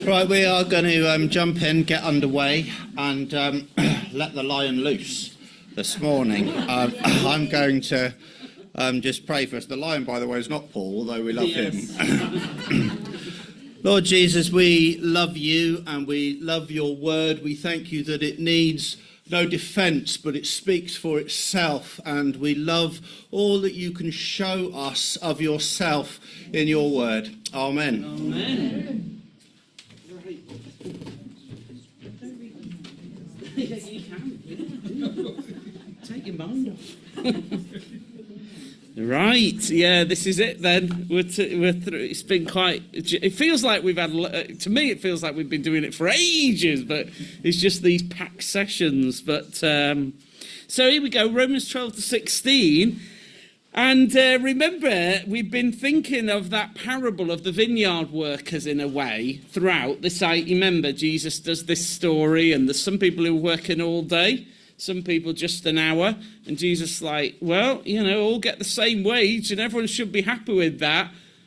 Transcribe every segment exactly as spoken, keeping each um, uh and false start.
Right, we are going to um, jump in, get underway, and um, let the lion loose this morning. Um, I'm going to um, just pray for us. The lion, by the way, is not Paul, although we love yes. him. Lord Jesus, we love you and we love your word. We thank you that it needs no defence, but it speaks for itself, and we love all that you can show us of yourself in your word. Amen. Amen. Yes, you can. Take your mind off. Right, yeah, this is it then. We're, t- we're through. It's been quite. It feels like we've had. Uh, to me, it feels like we've been doing it for ages, but it's just these packed sessions. But um, so here we go, Romans twelve to sixteen. And uh, remember, we've been thinking of that parable of the vineyard workers in a way throughout this. I remember Jesus does this story, and there's some people who are working all day, some people just an hour, and Jesus like, well, you know, all get the same wage, and everyone should be happy with that.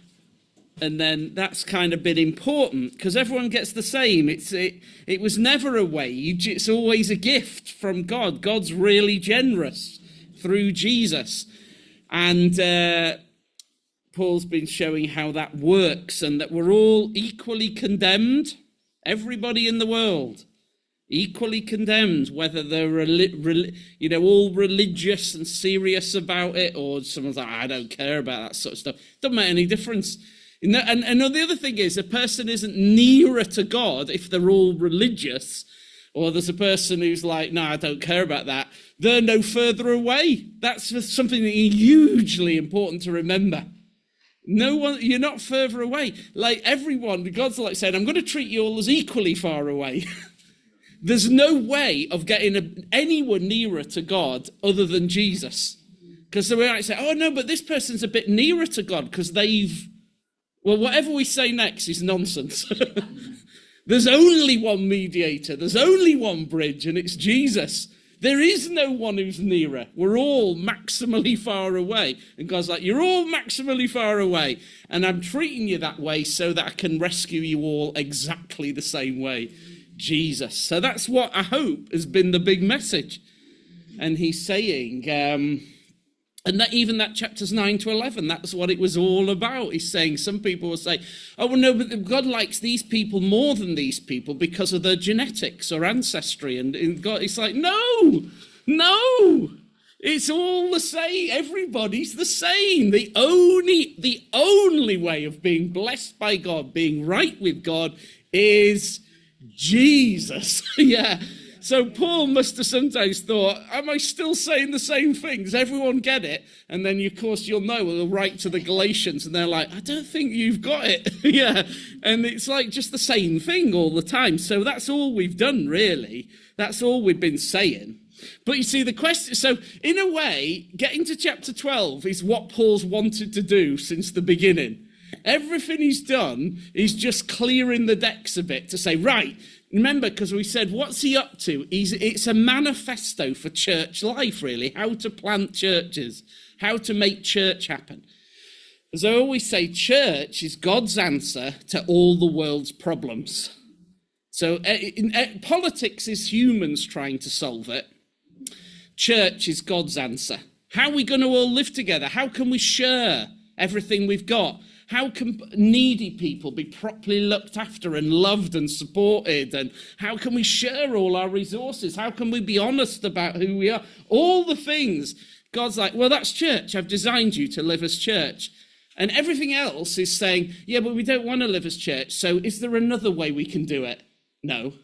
And then that's kind of been important because everyone gets the same. It's it, it was never a wage; it's always a gift from God. God's really generous through Jesus. And uh, Paul's been showing how that works and that we're all equally condemned. Everybody in the world, equally condemned, whether they're, reli- you know, all religious and serious about it, or someone's like, I don't care about that sort of stuff. Doesn't make any difference. And, and the other thing is, a person isn't nearer to God if they're all religious, or there's a person who's like, no, I don't care about that. They're no further away. That's something that is hugely important to remember. No one, you're not further away. Like everyone, God's like saying, I'm going to treat you all as equally far away. There's no way of getting a, anyone nearer to God other than Jesus. Because they might say, oh no, but this person's a bit nearer to God because they've, well, whatever we say next is nonsense. There's only one mediator. There's only one bridge, and it's Jesus. There is no one who's nearer. We're all maximally far away. And God's like, you're all maximally far away. And I'm treating you that way so that I can rescue you all exactly the same way. Jesus. So that's what I hope has been the big message. And he's saying, um, and that even that chapters nine to eleven, that's what it was all about. He's saying, some people will say, oh, well, no, but God likes these people more than these people because of their genetics or ancestry. And, and God, it's like, no, no, it's all the same. Everybody's the same. The only, the only way of being blessed by God, being right with God, is Jesus. Yeah. So Paul must have sometimes thought, am I still saying the same things? Everyone get it? And then, of course, you'll know, we'll write to the Galatians, and they're like, I don't think you've got it. Yeah. And it's like just the same thing all the time. So that's all we've done, really. That's all we've been saying. But you see, the question, so in a way, getting to chapter twelve is what Paul's wanted to do since the beginning. Everything he's done is just clearing the decks a bit to say, right, remember, because we said, what's he up to? He's, it's a manifesto for church life, really, how to plant churches, how to make church happen. As I always say, church is God's answer to all the world's problems. So uh, in, uh, politics is humans trying to solve it. Church is God's answer. How are we going to all live together? How can we share everything we've got? How can needy people be properly looked after and loved and supported? And how can we share all our resources? How can we be honest about who we are? All the things. God's like, well, that's church. I've designed you to live as church. And everything else is saying, yeah, but we don't want to live as church. So is there another way we can do it? No.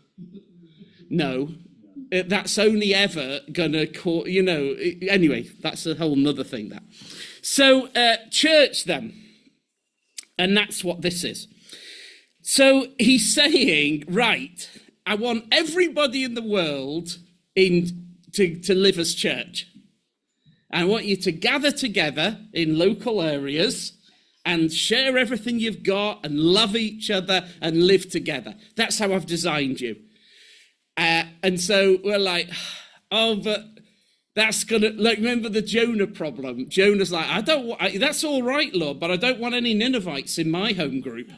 No. That's only ever going to, call, you know, anyway, that's a whole nother thing, that. So uh, church then. And that's what this is. So he's saying, right, I want everybody in the world in to, to live as church. I want you to gather together in local areas and share everything you've got and love each other and live together. That's how I've designed you. Uh, and so we're like, oh, but that's going to, like, remember the Jonah problem? Jonah's like, I don't want, I, that's all right, Lord, but I don't want any Ninevites in my home group.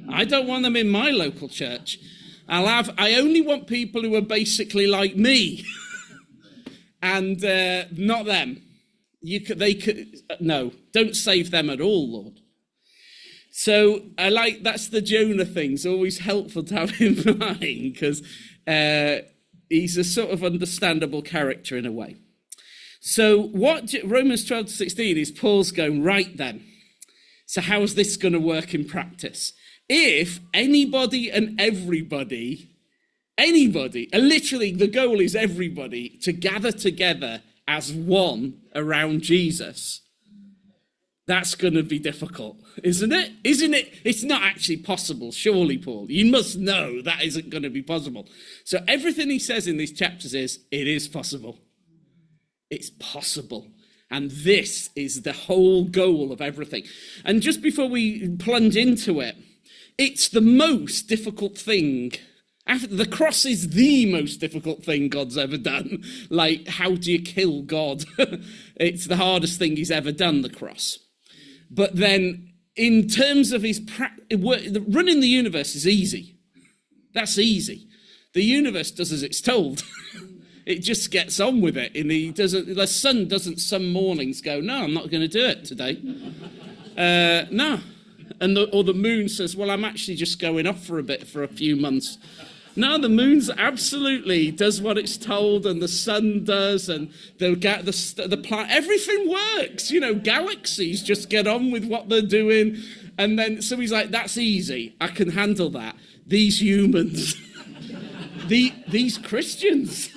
I don't want them in my local church. I'll have, I only want people who are basically like me and uh, not them. You could, they could, no, don't save them at all, Lord. So I like, that's the Jonah thing. It's always helpful to have in mind because uh, he's a sort of understandable character in a way. So what Romans twelve to sixteen is Paul's going, right then, so how's this going to work in practice? If anybody and everybody, anybody, and literally the goal is everybody, to gather together as one around Jesus, that's going to be difficult, isn't it? Isn't it? It's not actually possible, surely, Paul. You must know that isn't going to be possible. So everything he says in these chapters is, it is possible. It's possible. And this is the whole goal of everything. And just before we plunge into it, it's the most difficult thing. After, the cross is the most difficult thing God's ever done. Like, how do you kill God? It's the hardest thing he's ever done, the cross. But then, in terms of his... Pra- running the universe is easy. That's easy. The universe does as it's told. It just gets on with it. And he doesn't, the sun doesn't some mornings go, no, I'm not going to do it today. Uh, no. And the, or the moon says, well, I'm actually just going off for a bit for a few months. No, the moon's absolutely does what it's told, and the sun does, and the the the planet, everything works. You know, galaxies just get on with what they're doing, and then so he's like, that's easy. I can handle that. These humans, the these Christians.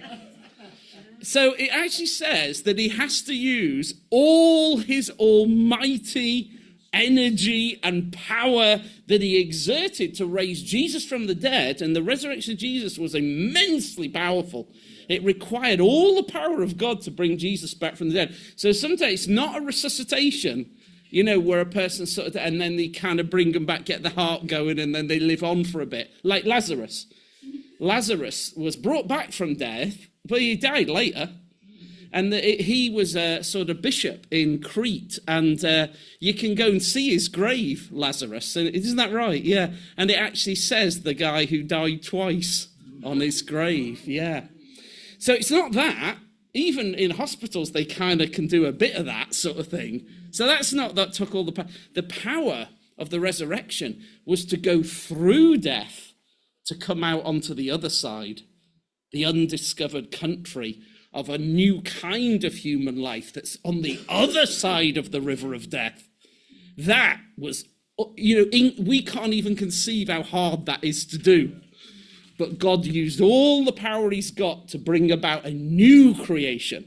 So it actually says that he has to use all his almighty energy and power that he exerted to raise Jesus from the dead, and the resurrection of Jesus was immensely powerful. It required all the power of God to bring Jesus back from the dead. So sometimes it's not a resuscitation, you know, where a person sort of, and then they kind of bring them back, get the heart going, and then they live on for a bit, like Lazarus. Lazarus was brought back from death, but he died later. And it, he was a sort of bishop in Crete, and uh, you can go and see his grave, Lazarus. And isn't that right? Yeah. And it actually says the guy who died twice on his grave. Yeah. So it's not that. Even in hospitals, they kind of can do a bit of that sort of thing. So that's not that took all the power. The power of the resurrection was to go through death to come out onto the other side, the undiscovered country of a new kind of human life that's on the other side of the river of death. That was, you know, in, we can't even conceive how hard that is to do. But God used all the power he's got to bring about a new creation.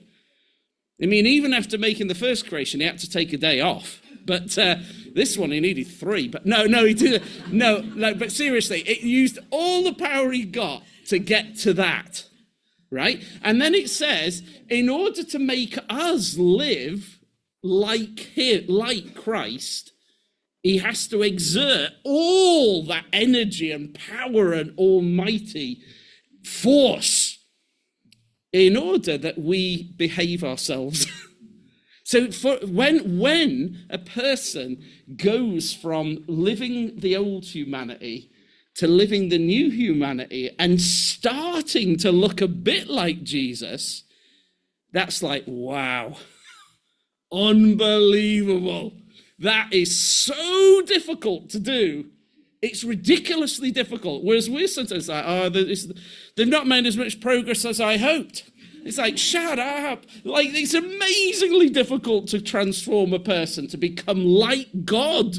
I mean, even after making the first creation, he had to take a day off. But uh, this one, he needed three. But no, no, he didn't. No, no, but seriously, it used all the power he got to get to that. Right? And then it says, in order to make us live like him, like Christ, he has to exert all that energy and power and almighty force in order that we behave ourselves. So for, when, when a person goes from living the old humanity to living the new humanity and starting to look a bit like Jesus, that's like, wow, unbelievable. That is so difficult to do. It's ridiculously difficult. Whereas we're sometimes like, oh, they've not made as much progress as I hoped. It's like, shut up. Like, it's amazingly difficult to transform a person to become like God.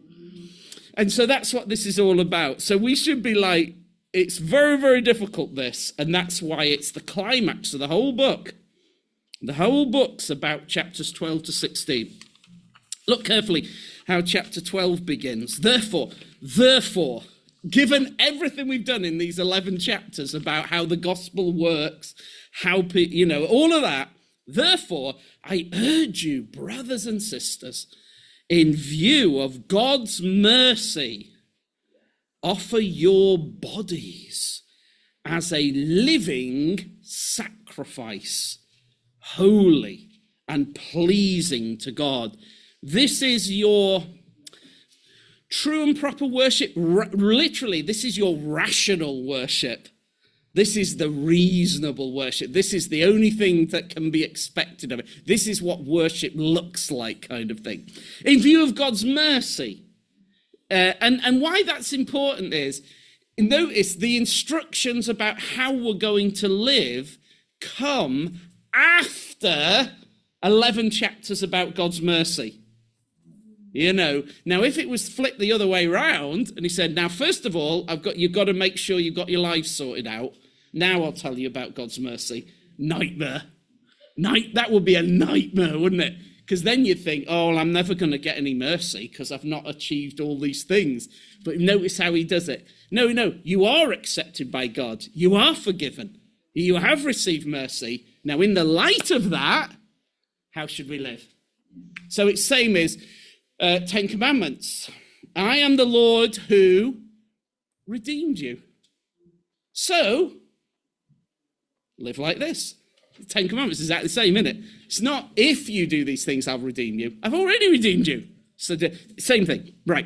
And so that's what this is all about. So we should be like, it's very, very difficult, this. And that's why it's the climax of the whole book. The whole book's about chapters twelve to sixteen. Look carefully how chapter twelve begins. Therefore, therefore, given everything we've done in these eleven chapters about how the gospel works, how, you know, all of that, therefore, I urge you, brothers and sisters, in view of God's mercy, offer your bodies as a living sacrifice, holy and pleasing to God. This is your, True and proper worship, r- literally, this is your rational worship. This is the reasonable worship. This is the only thing that can be expected of it. This is what worship looks like, kind of thing. In view of God's mercy. Uh, and, and why that's important is, notice the instructions about how we're going to live come after eleven chapters about God's mercy. You know, now if it was flipped the other way around, and he said, now, first of all, I've got you've got to make sure you've got your lives sorted out. Now I'll tell you about God's mercy. Nightmare. Night, that would be a nightmare, wouldn't it? Because then you'd think, oh, well, I'm never going to get any mercy because I've not achieved all these things. But notice how he does it. No, no, you are accepted by God. You are forgiven. You have received mercy. Now, in the light of that, how should we live? So it's same as uh, Ten Commandments. I am the Lord who redeemed you. So, live like this. The Ten Commandments is exactly the same, isn't it? It's not if you do these things, I'll redeem you. I've already redeemed you. So, the same thing. Right.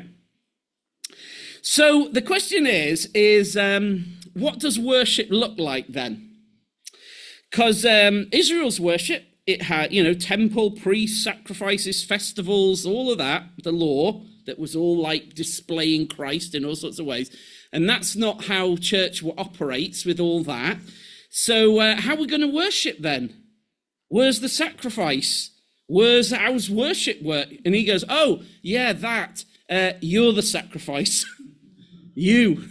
So, the question is, is um, what does worship look like then? Because um, Israel's worship, it had, you know, temple, priests, sacrifices, festivals, all of that, the law, that was all like displaying Christ in all sorts of ways. And that's not how church operates with all that. So uh, how are we going to worship then? Where's the sacrifice? Where's, how's worship work? And he goes, oh, yeah, that. Uh, you're the sacrifice. you.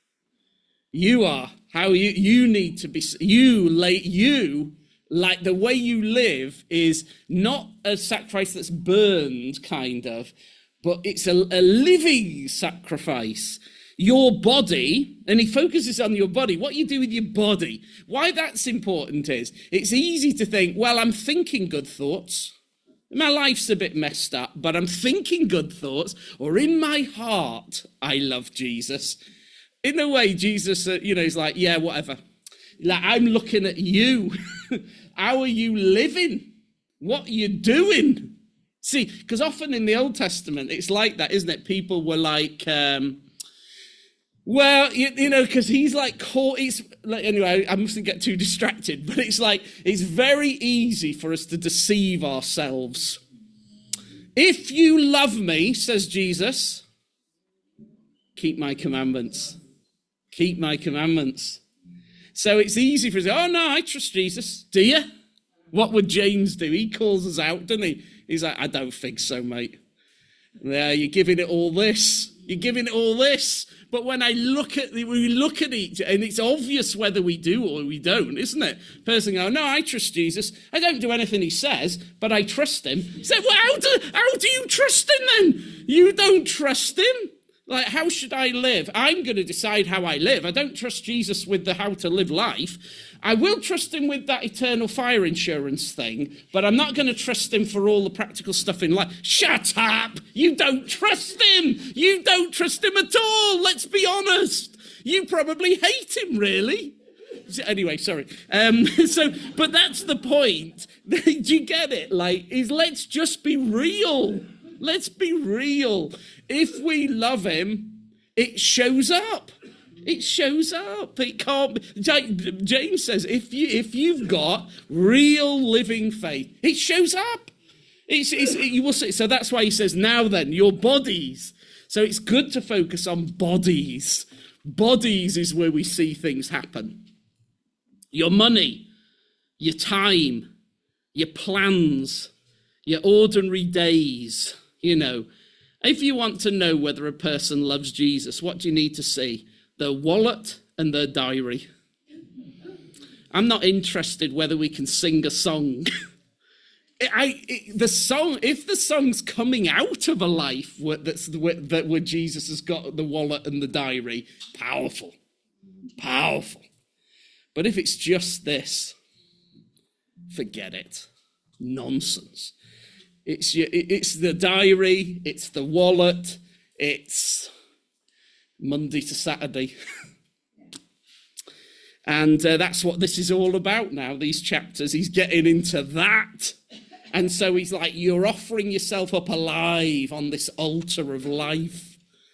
You are. How you, you need to be, you, like, you, like the way you live is not a sacrifice that's burned, kind of, but it's a, a living sacrifice. Your body, and he focuses on your body, what you do with your body. Why that's important is, it's easy to think, well, I'm thinking good thoughts. My life's a bit messed up, but I'm thinking good thoughts, or in my heart, I love Jesus. In a way, Jesus, uh, you know, is like, yeah, whatever. Like, I'm looking at you. How are you living? What are you doing? See, because often in the Old Testament, it's like that, isn't it? People were like, um, well, you, you know, because he's like, caught, he's, like, anyway, I mustn't get too distracted, but it's like, it's very easy for us to deceive ourselves. If you love me, says Jesus, keep my commandments. Keep my commandments. So it's easy for us to say, oh, no, I trust Jesus. Do you? What would James do? He calls us out, doesn't he? He's like, I don't think so, mate. Yeah, you're giving it all this. You're giving it all this. But when I look at the, we look at each, and it's obvious whether we do or we don't, isn't it? Person goes, no, I trust Jesus. I don't do anything he says, but I trust him. He said, well, how do, how do you trust him then? You don't trust him? Like, how should I live? I'm going to decide how I live. I don't trust Jesus with the how to live life. I will trust him with that eternal fire insurance thing, but I'm not going to trust him for all the practical stuff in life. Shut up! You don't trust him! You don't trust him at all! Let's be honest! You probably hate him, really. Anyway, sorry. Um, so, but that's the point. Do you get it? Like, is let's just be real. Let's be real. If we love him, it shows up. It shows up. It can't be. James says, if you if you've got real living faith, it shows up. It's, it's it, you will see. So that's why he says, now then, your bodies. So it's good to focus on bodies. Bodies is where we see things happen. Your money, your time, your plans, your ordinary days. You know, if you want to know whether a person loves Jesus, what do you need to see? Their wallet and their diary. I'm not interested whether we can sing a song. I, it, the song, if the song's coming out of a life where, that's where, that where Jesus has got the wallet and the diary, powerful, powerful. But if it's just this, forget it. Nonsense. It's your, it's the diary, it's the wallet, it's Monday to Saturday. And uh, that's what this is all about now, these chapters. He's getting into that. And so he's like, you're offering yourself up alive on this altar of life.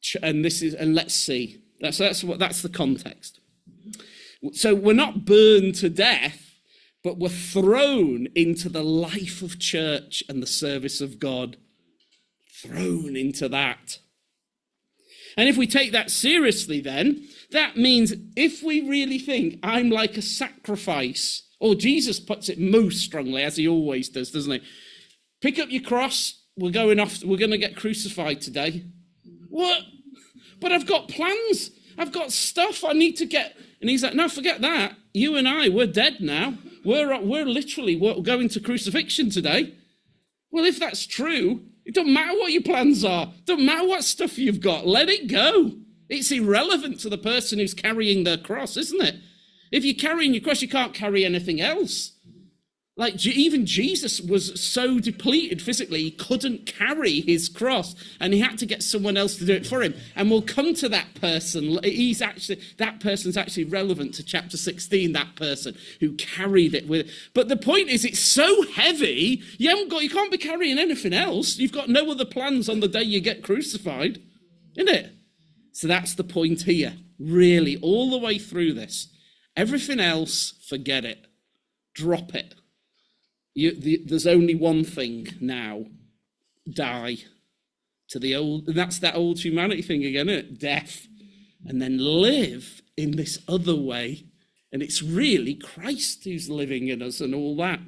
And this is, and let's see. That's that's what that's the context. So we're not burned to death, but we're thrown into the life of church and the service of God. Thrown into that. And if we take that seriously, then that means if we really think I'm like a sacrifice, or Jesus puts it most strongly, as he always does, doesn't he? Pick up your cross. We're going off. We're going to get crucified today. What? But I've got plans. I've got stuff I need to get. And he's like, no, forget that. You and I, we're dead now. We're, we're literally we're going to crucifixion today. Well, if that's true, it doesn't matter what your plans are. It doesn't matter what stuff you've got. Let it go. It's irrelevant to the person who's carrying their cross, isn't it? If you're carrying your cross, you can't carry anything else. Like, even Jesus was so depleted physically, he couldn't carry his cross, and he had to get someone else to do it for him. And we'll come to that person. He's actually, that person's actually relevant to chapter sixteen, that person who carried it with. But the point is, it's so heavy, you haven't got, you can't be carrying anything else. You've got no other plans on the day you get crucified, isn't it? So that's the point here, really, all the way through this. Everything else, forget it. Drop it. You, the, there's only one thing now. Die. To the old, and that's that old humanity thing again, isn't it? Death. And then live in this other way. And it's really Christ who's living in us and all that.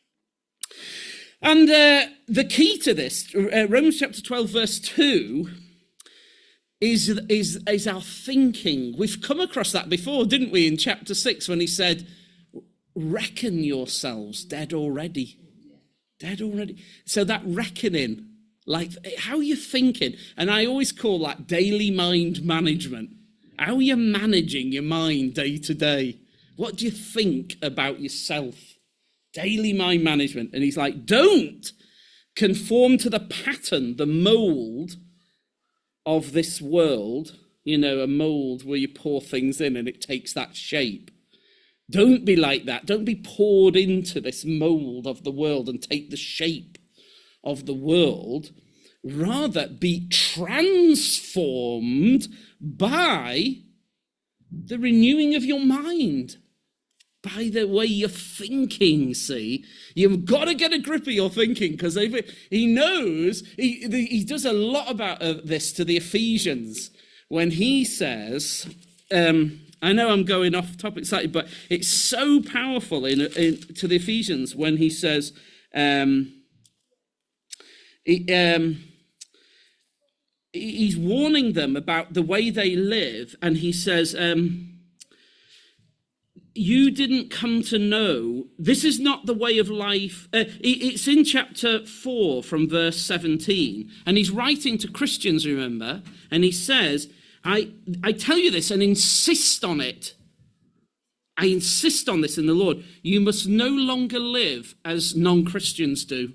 And uh, the key to this, uh, Romans chapter twelve, verse two, is, is, is our thinking. We've come across that before, didn't we, in chapter six, when he said, reckon yourselves dead already. Dead already. So that reckoning, like, how are you thinking? And I always call that daily mind management. How are you managing your mind day to day? What do you think about yourself? Daily mind management. And he's like, don't conform to the pattern, the mold of this world. You know, a mold where you pour things in and it takes that shape. Don't be like that. Don't be poured into this mold of the world and take the shape of the world. Rather, be transformed by the renewing of your mind, by the way you're thinking, see? You've got to get a grip of your thinking, because he knows, he, he does a lot about uh, this to the Ephesians when he says... Um, I know I'm going off topic slightly, but it's so powerful in, in to the Ephesians when he says, um, he, um, he's warning them about the way they live, and he says, um, you didn't come to know, this is not the way of life. Uh, it's in chapter four from verse seventeen, and he's writing to Christians, remember, and he says, I, I tell you this and insist on it. I insist on this in the Lord. You must no longer live as non-Christians do,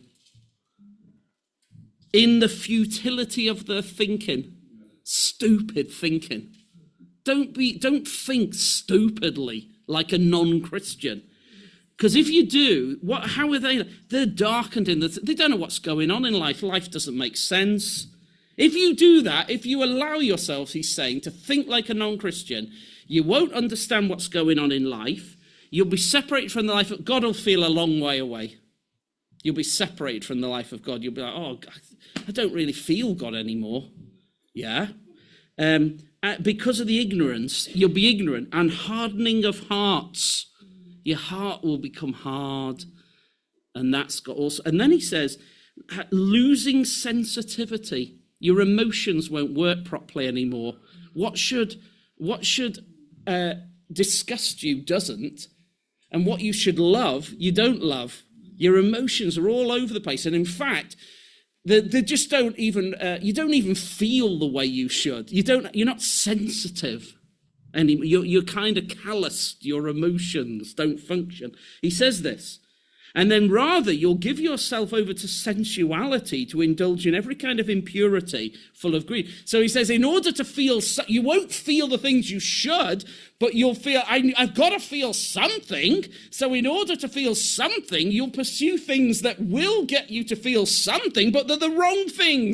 in the futility of their thinking. Stupid thinking. Don't be, don't think stupidly like a non-Christian. Because if you do, what? How are they? They're darkened in the... They don't know what's going on in life. Life doesn't make sense. If you do that, if you allow yourselves, he's saying, to think like a non-Christian, you won't understand what's going on in life. You'll be separated from the life of God. Will feel a long way away. You'll be separated from the life of God. You'll be like, oh, God, I don't really feel God anymore. Yeah. Um, uh, because of the ignorance, you'll be ignorant, and hardening of hearts. Your heart will become hard. And that's got also, and then he says, losing sensitivity. Your emotions won't work properly anymore. What should what should uh, disgust you doesn't, and what you should love, you don't love. Your emotions are all over the place, and in fact, they, they just don't even. Uh, you don't even feel the way you should. You don't. You're not sensitive anymore. You're, you're kind of calloused. Your emotions don't function. He says this. And then rather, you'll give yourself over to sensuality, to indulge in every kind of impurity, full of greed. So he says, in order to feel, you won't feel the things you should, but you'll feel, I, I've got to feel something. So in order to feel something, you'll pursue things that will get you to feel something, but they're the wrong things.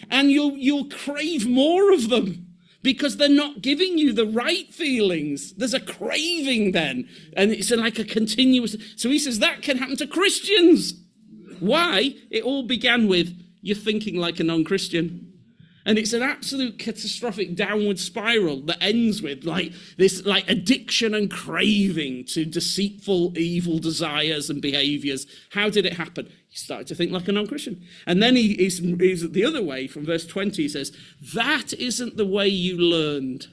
and you'll, you'll crave more of them because they're not giving you the right feelings. There's a craving then, and it's like a continuous. So he says that can happen to Christians. Why? It all began with you're thinking like a non-Christian. And it's an absolute catastrophic downward spiral that ends with like this like addiction and craving to deceitful, evil desires and behaviors. How did it happen? He started to think like a non-Christian. And then he is he's the other way from verse twenty. He says, that isn't the way you learned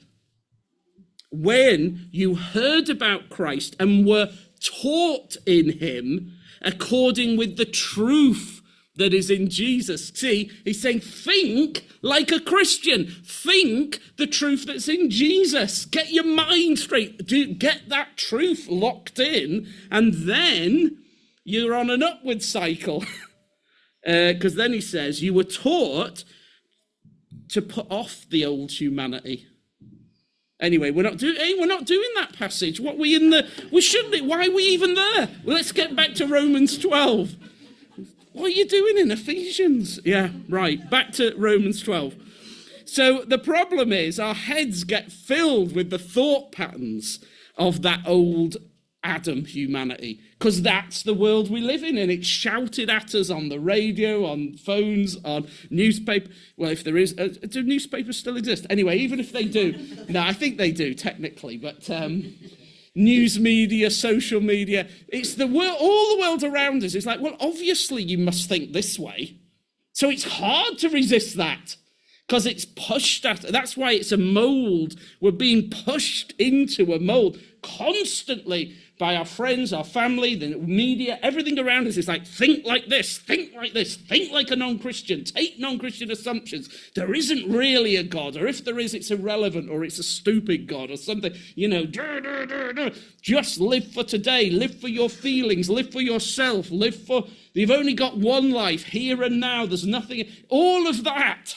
when you heard about Christ and were taught in him according with the truth that is in Jesus. See, he's saying, think like a Christian. Think the truth that's in Jesus. Get your mind straight. Do, get that truth locked in, and then you're on an upward cycle. Because uh, then he says, you were taught to put off the old humanity. Anyway, we're not doing. Hey, we're not doing that passage. What we in the? We shouldn't. Why are we even there? Well, let's get back to Romans twelve. What are you doing in Ephesians? Yeah, right. Back to Romans twelve. So the problem is our heads get filled with the thought patterns of that old Adam humanity, because that's the world we live in, and it's shouted at us on the radio, on phones, on newspaper. Well, if there is, uh, do newspapers still exist? Anyway, even if they do, no, I think they do technically, but um, news media, social media, it's the world, all the world around us is like, well, obviously you must think this way. So it's hard to resist that because it's pushed at, that's why it's a mold. We're being pushed into a mold constantly by our friends, our family, the media, everything around us is like, think like this, think like this, think like a non-Christian, take non-Christian assumptions. There isn't really a God, or if there is, it's irrelevant, or it's a stupid God, or something, you know, duh, duh, duh, duh. Just live for today, live for your feelings, live for yourself, live for, you've only got one life, here and now, there's nothing, all of that.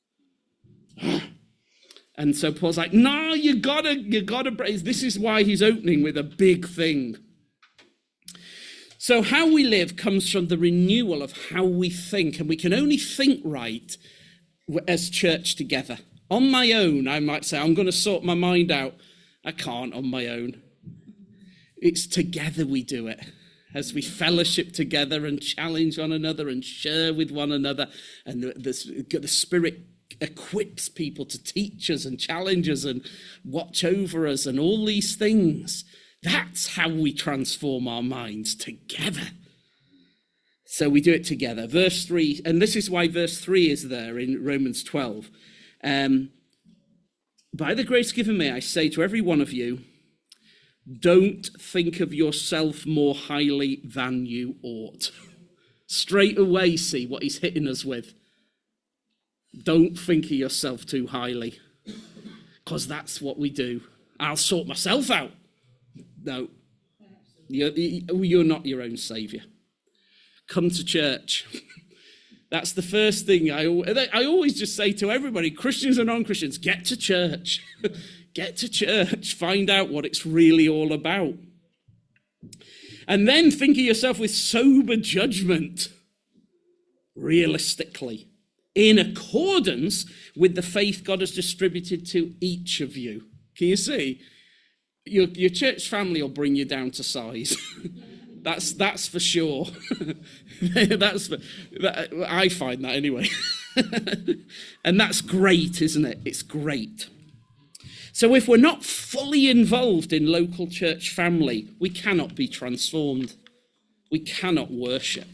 And so Paul's like, no, you gotta, you gotta, this is why he's opening with a big thing. So how we live comes from the renewal of how we think, and we can only think right as church together. On my own, I might say, I'm going to sort my mind out. I can't on my own. It's together we do it, as we fellowship together and challenge one another and share with one another, and the, the, the Spirit equips people to teach us and challenge us and watch over us and all these things. That's how we transform our minds, together. So we do it together. Verse three, and this is why verse three is there in Romans twelve. Um, By the grace given me, I say to every one of you, don't think of yourself more highly than you ought. Straight away, see what he's hitting us with. Don't think of yourself too highly, because that's what we do. I'll sort myself out. No, you're, you're not your own saviour. Come to church. That's the first thing I, I always just say to everybody, Christians and non-Christians, get to church. Get to church. Find out what it's really all about. And then think of yourself with sober judgment, realistically, in accordance with the faith God has distributed to each of you. Can you see? Your, your church family will bring you down to size. that's that's for sure. that's for, that, I find that anyway. And that's great, isn't it? It's great. So if we're not fully involved in local church family, we cannot be transformed. We cannot worship.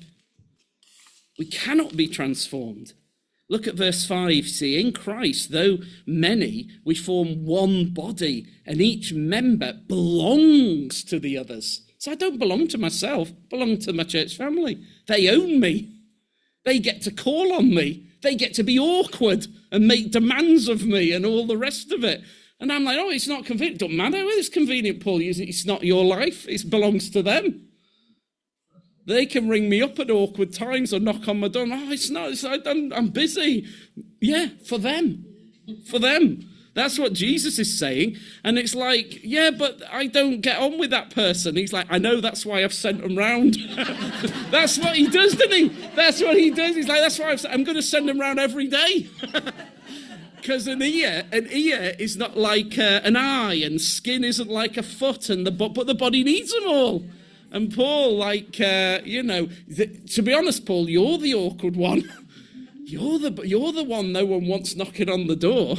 We cannot be transformed. Look at verse five, see, in Christ, though many, we form one body, and each member belongs to the others. So I don't belong to myself, I belong to my church family. They own me. They get to call on me. They get to be awkward and make demands of me and all the rest of it. And I'm like, oh, it's not convenient. Don't matter whether it's convenient, Paul. It's not your life. It belongs to them. They can ring me up at awkward times or knock on my door. Oh, it's not. It's, I'm, I'm busy. Yeah, for them. For them. That's what Jesus is saying. And it's like, yeah, but I don't get on with that person. He's like, I know, that's why I've sent them round. That's what he does, doesn't he? That's what he does. He's like, that's why I've, I'm going to send them round every day. Because an ear, an ear is not like uh, an eye, and skin isn't like a foot, and the but the body needs them all. And Paul, like, uh, you know, the, to be honest, Paul, you're the awkward one. You're the you're the one no one wants knocking on the door.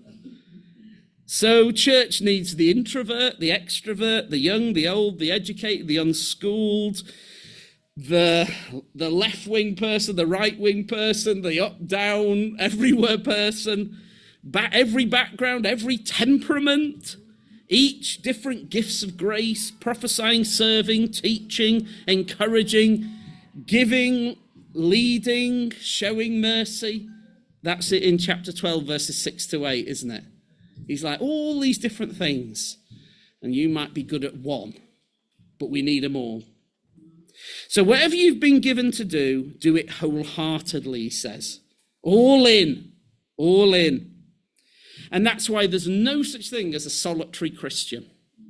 So church needs the introvert, the extrovert, the young, the old, the educated, the unschooled, the the left-wing person, the right-wing person, the up-down, everywhere person, ba- every background, every temperament, each different gifts of grace, prophesying, serving, teaching, encouraging, giving, leading, showing mercy. That's it in chapter twelve, verses six to eight, isn't it? He's like, all these different things, and you might be good at one, but we need them all. So whatever you've been given to do, do it wholeheartedly, he says. All in, all in. And that's why there's no such thing as a solitary Christian.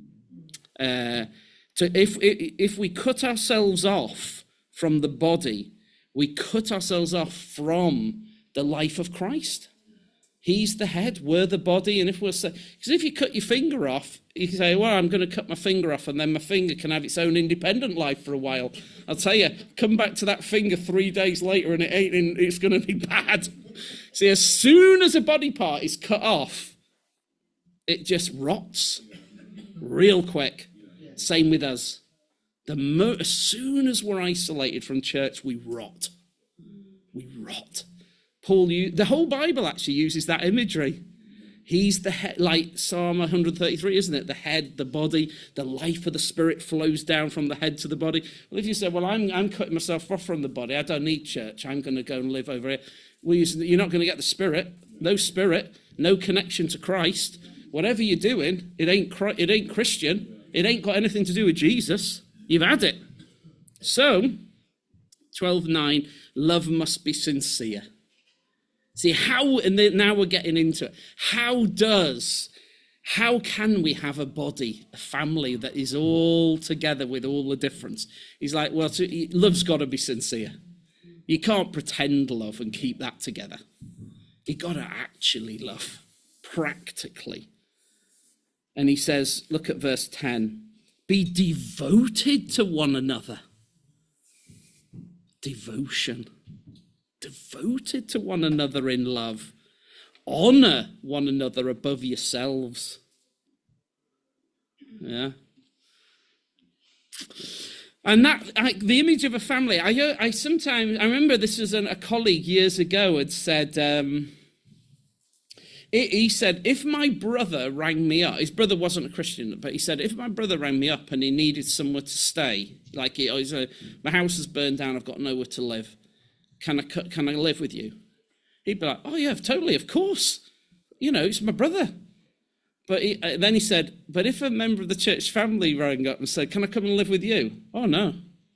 Uh, to, if, if we cut ourselves off from the body, we cut ourselves off from the life of Christ. He's the head, we're the body, and if we're because if you cut your finger off, you can say, well, I'm going to cut my finger off, and then my finger can have its own independent life for a while. I'll tell you, come back to that finger three days later, and it ain't in, it's going to be bad. See, as soon as a body part is cut off, it just rots real quick. Same with us. The mo- as soon as we're isolated from church, we rot. We rot. Paul, the whole Bible actually uses that imagery. He's the head, like Psalm one thirty-three, isn't it? The head, the body, the life of the Spirit flows down from the head to the body. Well, if you say, well, I'm, I'm cutting myself off from the body, I don't need church, I'm going to go and live over here. Well, you're not going to get the Spirit. No Spirit, no connection to Christ. Whatever you're doing, it ain't, it ain't Christian. It ain't got anything to do with Jesus. You've had it. So, twelve nine, love must be sincere. See, how, and now we're getting into it, how does, how can we have a body, a family that is all together with all the difference? He's like, well, to, love's got to be sincere. You can't pretend love and keep that together. You've got to actually love, practically. And he says, look at verse ten, be devoted to one another. Devotion. Devoted to one another in love. Honor one another above yourselves. Yeah. And that, I, the image of a family, I, I sometimes, I remember this was an, a colleague years ago had said, um, it, he said, if my brother rang me up, his brother wasn't a Christian, but he said, if my brother rang me up and he needed somewhere to stay, like he, he's a, my house is burned down, I've got nowhere to live. Can I, can I live with you? He'd be like, oh, yeah, totally, of course. You know, it's my brother. But he, uh, then he said, but if a member of the church family rang up and said, can I come and live with you? Oh, no.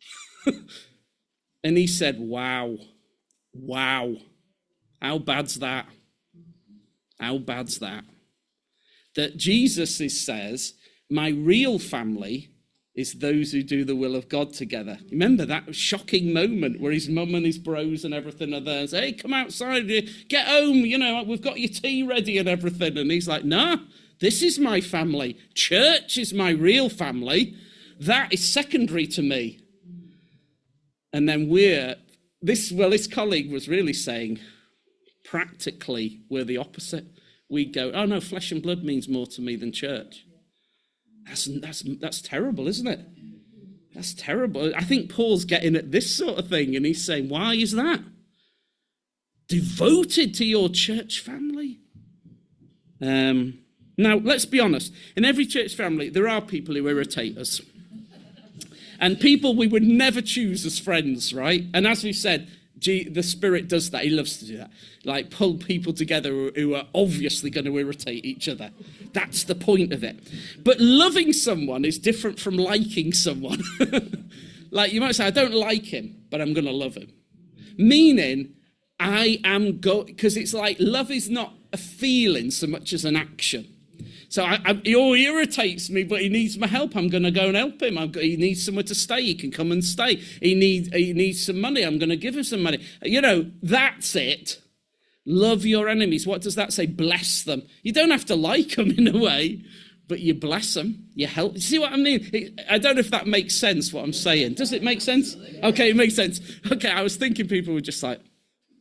And he said, wow, wow, how bad's that? How bad's that? That Jesus is, says, my real family is those who do the will of God together. Remember that shocking moment where his mum and his bros and everything are there and say, hey, come outside, get home, you know, we've got your tea ready and everything. And he's like, nah, this is my family. Church is my real family. That is secondary to me. And then we're, this, well, this colleague was really saying, practically, we're the opposite. We go, oh no, flesh and blood means more to me than church. That's, that's, that's terrible, isn't it? That's terrible. I think Paul's getting at this sort of thing, and he's saying, why is that? Devoted to your church family? Um, now, let's be honest. In every church family, there are people who irritate us. And people we would never choose as friends, right? And as we said, Gee, the Spirit does that. He loves to do that. Like pull people together who, who are obviously going to irritate each other. That's the point of it. But loving someone is different from liking someone. Like you might say, I don't like him, but I'm going to love him. Meaning, I am go because it's like love is not a feeling so much as an action. So I, I, he all irritates me, but he needs my help. I'm going to go and help him. I've got, he needs somewhere to stay. He can come and stay. He needs, he needs some money. I'm going to give him some money. You know, that's it. Love your enemies. What does that say? Bless them. You don't have to like them in a way, but you bless them. You help. See what I mean? I don't know if that makes sense, what I'm saying. Does it make sense? Okay, it makes sense. Okay, I was thinking people were just like...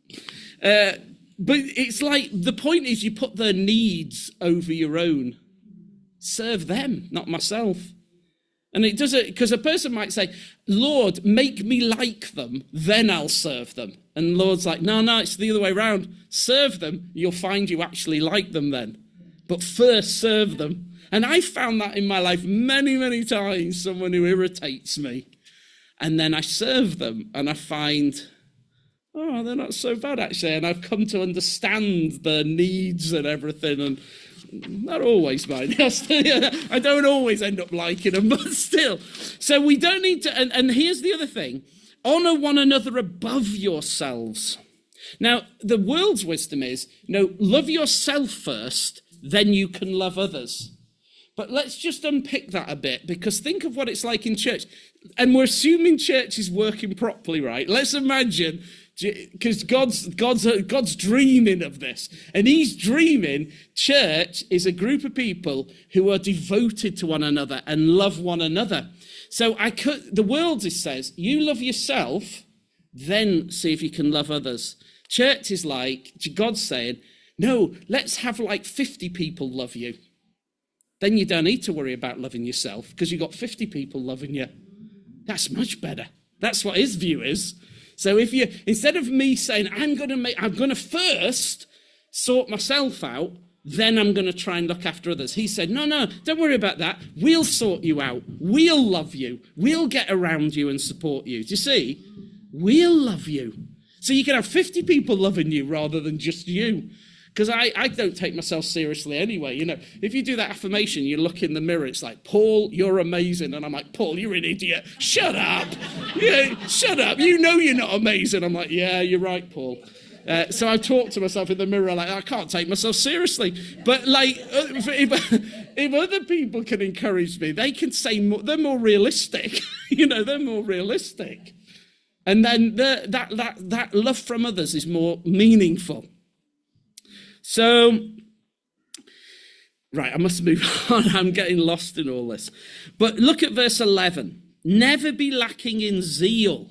Uh, But it's like, the point is you put their needs over your own. Serve them, not myself. And it doesn't, because a person might say, Lord, make me like them, then I'll serve them. And Lord's like, no, no, it's the other way around. Serve them, you'll find you actually like them then. But first serve them. And I found that in my life many, many times, someone who irritates me. And then I serve them, and I find... oh, they're not so bad, actually. And I've come to understand their needs and everything. And not always mine. I don't always end up liking them, but still. So we don't need to... And, and here's the other thing. Honour one another above yourselves. Now, the world's wisdom is, you know, love yourself first, then you can love others. But let's just unpick that a bit, because think of what it's like in church. And we're assuming church is working properly, right? Let's imagine... because God's, God's, God's dreaming of this. And he's dreaming church is a group of people who are devoted to one another and love one another. So I could, the world is says, you love yourself, then see if you can love others. Church is like, God's saying, no, let's have like fifty people love you. Then you don't need to worry about loving yourself because you've got fifty people loving you. That's much better. That's what his view is. So if you, instead of me saying, I'm going to make, I'm going to first sort myself out, then I'm going to try and look after others. He said, no, no, don't worry about that. We'll sort you out. We'll love you. We'll get around you and support you. Do you see? We'll love you. So you can have fifty people loving you rather than just you. Because I, I don't take myself seriously anyway. You know, if you do that affirmation, you look in the mirror, it's like, Paul, you're amazing. And I'm like, Paul, you're an idiot. Shut up. Yeah, shut up. You know you're not amazing. I'm like, yeah, you're right, Paul. Uh, so I talk to myself in the mirror like, I can't take myself seriously. But like, if, if other people can encourage me, they can say more, they're more realistic. You know, they're more realistic. And then the, that, that, that love from others is more meaningful. So, right, I must move on. I'm getting lost in all this. But look at verse eleven. Never be lacking in zeal,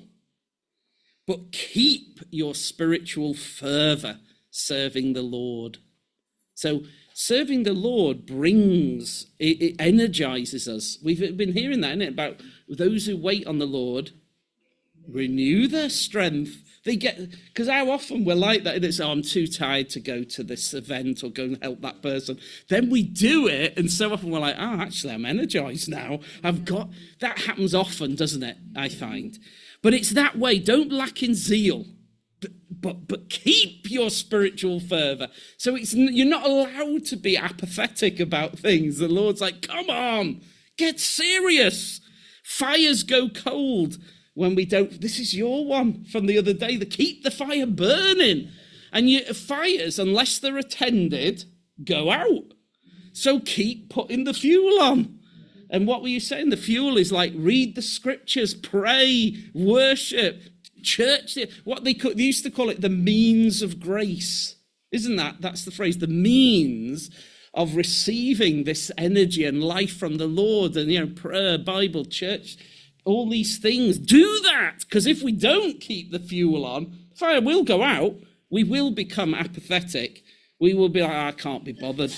but keep your spiritual fervour serving the Lord. So, serving the Lord brings, it, it energizes us. We've been hearing that, innit? About those who wait on the Lord, renew their strength. They get, because how often we're like that, it's, oh, I'm too tired to go to this event or go and help that person. Then we do it, and so often we're like, oh, actually, I'm energized now. I've got, that happens often, doesn't it, I find. But it's that way. Don't lack in zeal, but, but, but keep your spiritual fervour. So it's, you're not allowed to be apathetic about things. The Lord's like, come on, get serious. Fires go cold when we don't. This is your one from the other day. The keep the fire burning. And you, fires, unless they're attended, go out. So keep putting the fuel on. And what were you saying? The fuel is like read the scriptures, pray, worship, church. What they, they used to call it the means of grace. Isn't that? That's the phrase. The means of receiving this energy and life from the Lord. And, you know, prayer, Bible, church, all these things. Do that, because if we don't keep the fuel on, fire will go out. We will become apathetic. We will be like, oh, I can't be bothered.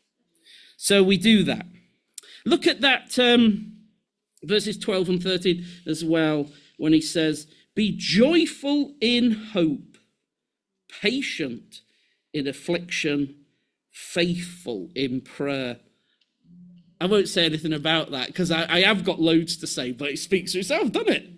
So we do that. Look at that, um, verses twelve and thirteen as well, when he says, be joyful in hope, patient in affliction, faithful in prayer. I won't say anything about that because I, I have got loads to say, but it speaks for itself, doesn't it?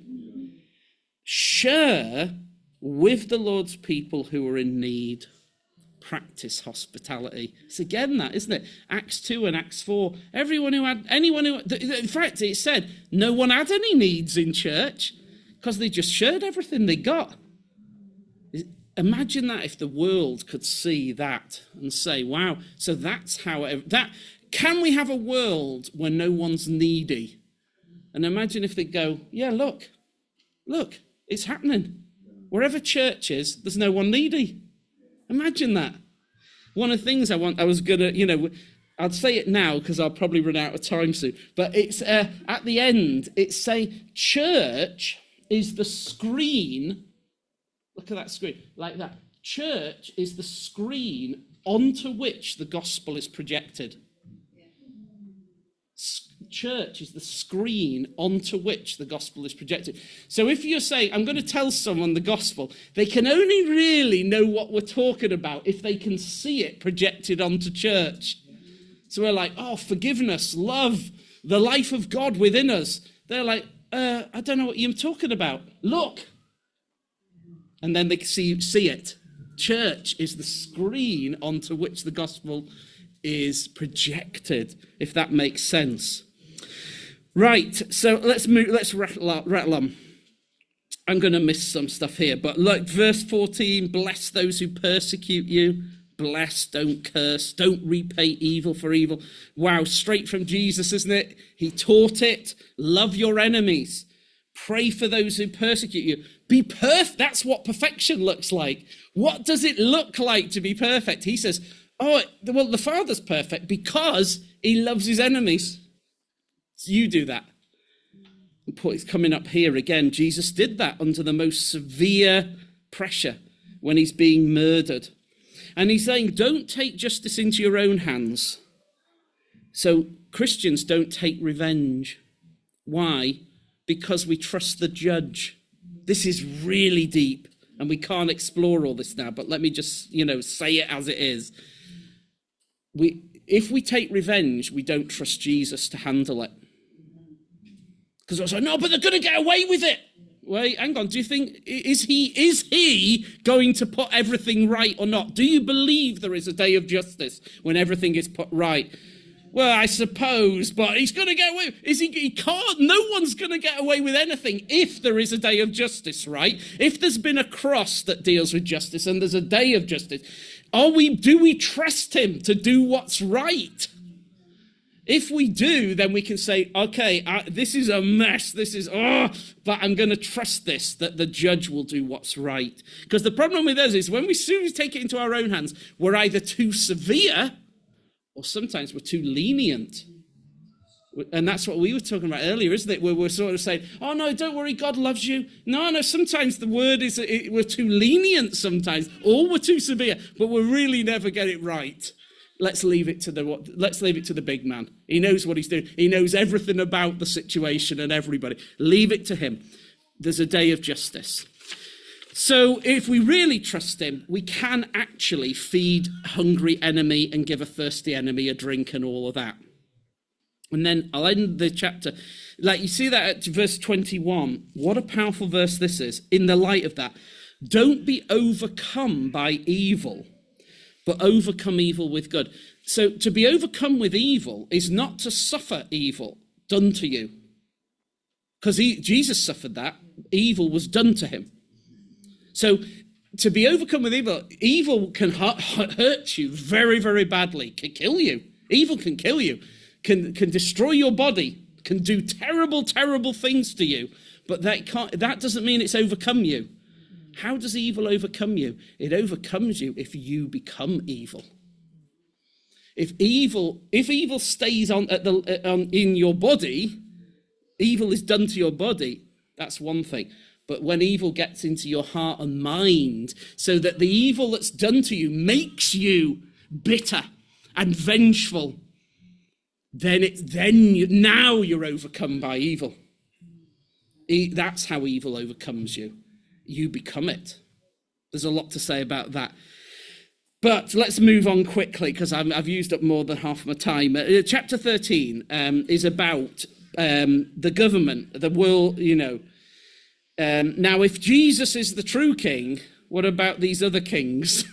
Share with the Lord's people who are in need. Practice hospitality. It's again that, isn't it? Acts two and Acts four. Everyone who had, anyone who, in fact, it said no one had any needs in church because they just shared everything they got. imagine that if the world could see that and say, wow, so that's how it, that, can we have a world where no one's needy? And imagine if they go, yeah, look, look, it's happening. Wherever church is, there's no one needy. Imagine that. One of the things I want, I was going to, you know, I'd say it now because I'll probably run out of time soon. But it's uh, at the end, it's saying church is the screen. Look at that screen, like that. Church is the screen onto which the gospel is projected. Church is the screen onto which the gospel is projected. So if you're saying, I'm going to tell someone the gospel, they can only really know what we're talking about if they can see it projected onto church. So we're like, oh, forgiveness, love, the life of God within us. They're like, uh, I don't know what you're talking about. Look. And then they can see, see it. Church is the screen onto which the gospel is projected, if that makes sense. Right, so let's move, let's rattle, rattle on. I'm going to miss some stuff here, but look, verse fourteen, bless those who persecute you. Bless, don't curse, don't repay evil for evil. Wow, straight from Jesus, isn't it? He taught it. Love your enemies. Pray for those who persecute you. Be perfect. That's what perfection looks like. What does it look like to be perfect? He says, oh, well, the Father's perfect because he loves his enemies. So you do that. It's coming up here again. Jesus did that under the most severe pressure when he's being murdered. And he's saying, don't take justice into your own hands. So Christians don't take revenge. Why? Because we trust the judge. This is really deep, and we can't explore all this now, but let me just, you know, say it as it is. We, if we take revenge, we don't trust Jesus to handle it. Because I was like, no, but they're going to get away with it. Wait, hang on. Do you think, is he, is he going to put everything right or not? Do you believe there is a day of justice when everything is put right? Well, I suppose, but he's going to get away. Is he, he can't, no one's going to get away with anything if there is a day of justice, right? If there's been a cross that deals with justice and there's a day of justice, are we, do we trust him to do what's right? If we do, then we can say, okay, uh, this is a mess. This is, oh, but I'm going to trust this, that the judge will do what's right. Because the problem with us is when we soon take it into our own hands, we're either too severe or sometimes we're too lenient. And that's what we were talking about earlier, isn't it? Where we're sort of saying, oh, no, don't worry, God loves you. No, no, sometimes the word is it, we're too lenient sometimes, or we're too severe, but we really never get it right. Let's leave it to the let's leave it to the big man. He knows what he's doing. He knows everything about the situation and everybody. Leave it to him. There's a day of justice. So if we really trust him, we can actually feed a hungry enemy and give a thirsty enemy a drink and all of that. And then I'll end the chapter. Like you see that at verse twenty-one. What a powerful verse this is. In the light of that, don't be overcome by evil, but overcome evil with good. So to be overcome with evil is not to suffer evil done to you. Because Jesus suffered that. Evil was done to him. So to be overcome with evil, evil can hurt you very, very badly, can kill you. Evil can kill you, can, can destroy your body, can do terrible, terrible things to you. But that, can't, that doesn't mean it's overcome you. How does evil overcome you? It overcomes you if you become evil. If evil, if evil stays on, at the, on in your body, evil is done to your body, that's one thing. But when evil gets into your heart and mind, so that the evil that's done to you makes you bitter and vengeful, then it's then you, now you're overcome by evil. E, that's how evil overcomes you. You become it. There's a lot to say about that. But let's move on quickly because I've used up more than half my time. Uh, chapter thirteen um, is about um, the government, the world, you know. Um, now, if Jesus is the true king, what about these other kings?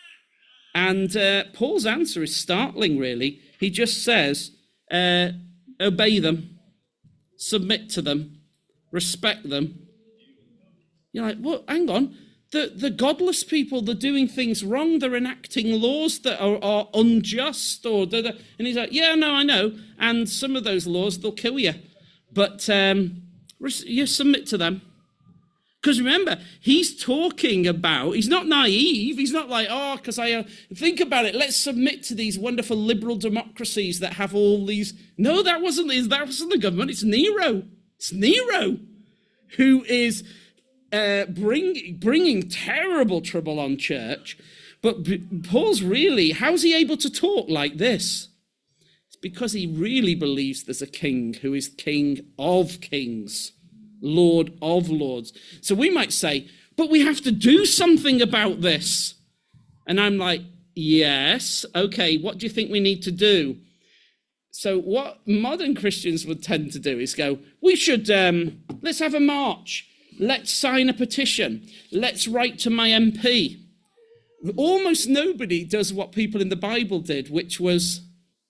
And uh, Paul's answer is startling, really. He just says, uh, obey them, submit to them, respect them. You're like, what? Hang on. the, the godless people, they're doing things wrong. They're enacting laws that are, are unjust. Or da, da. And he's like, yeah, no, I know. And some of those laws, they'll kill you. But um, you submit to them. Because remember, he's talking about, he's not naive. He's not like, oh, because I uh, think about it. Let's submit to these wonderful liberal democracies that have all these. No, that wasn't, that wasn't the government. It's Nero. It's Nero who is uh, bring, bringing terrible trouble on church. But B- Paul's really, how's he able to talk like this? It's because he really believes there's a king who is king of kings. Lord of lords. So we might say, but we have to do something about this. And I'm like, yes, okay, what do you think we need to do? So what modern Christians would tend to do is go, we should, um, let's have a march. Let's sign a petition. Let's write to my M P. Almost nobody does what people in the Bible did, which was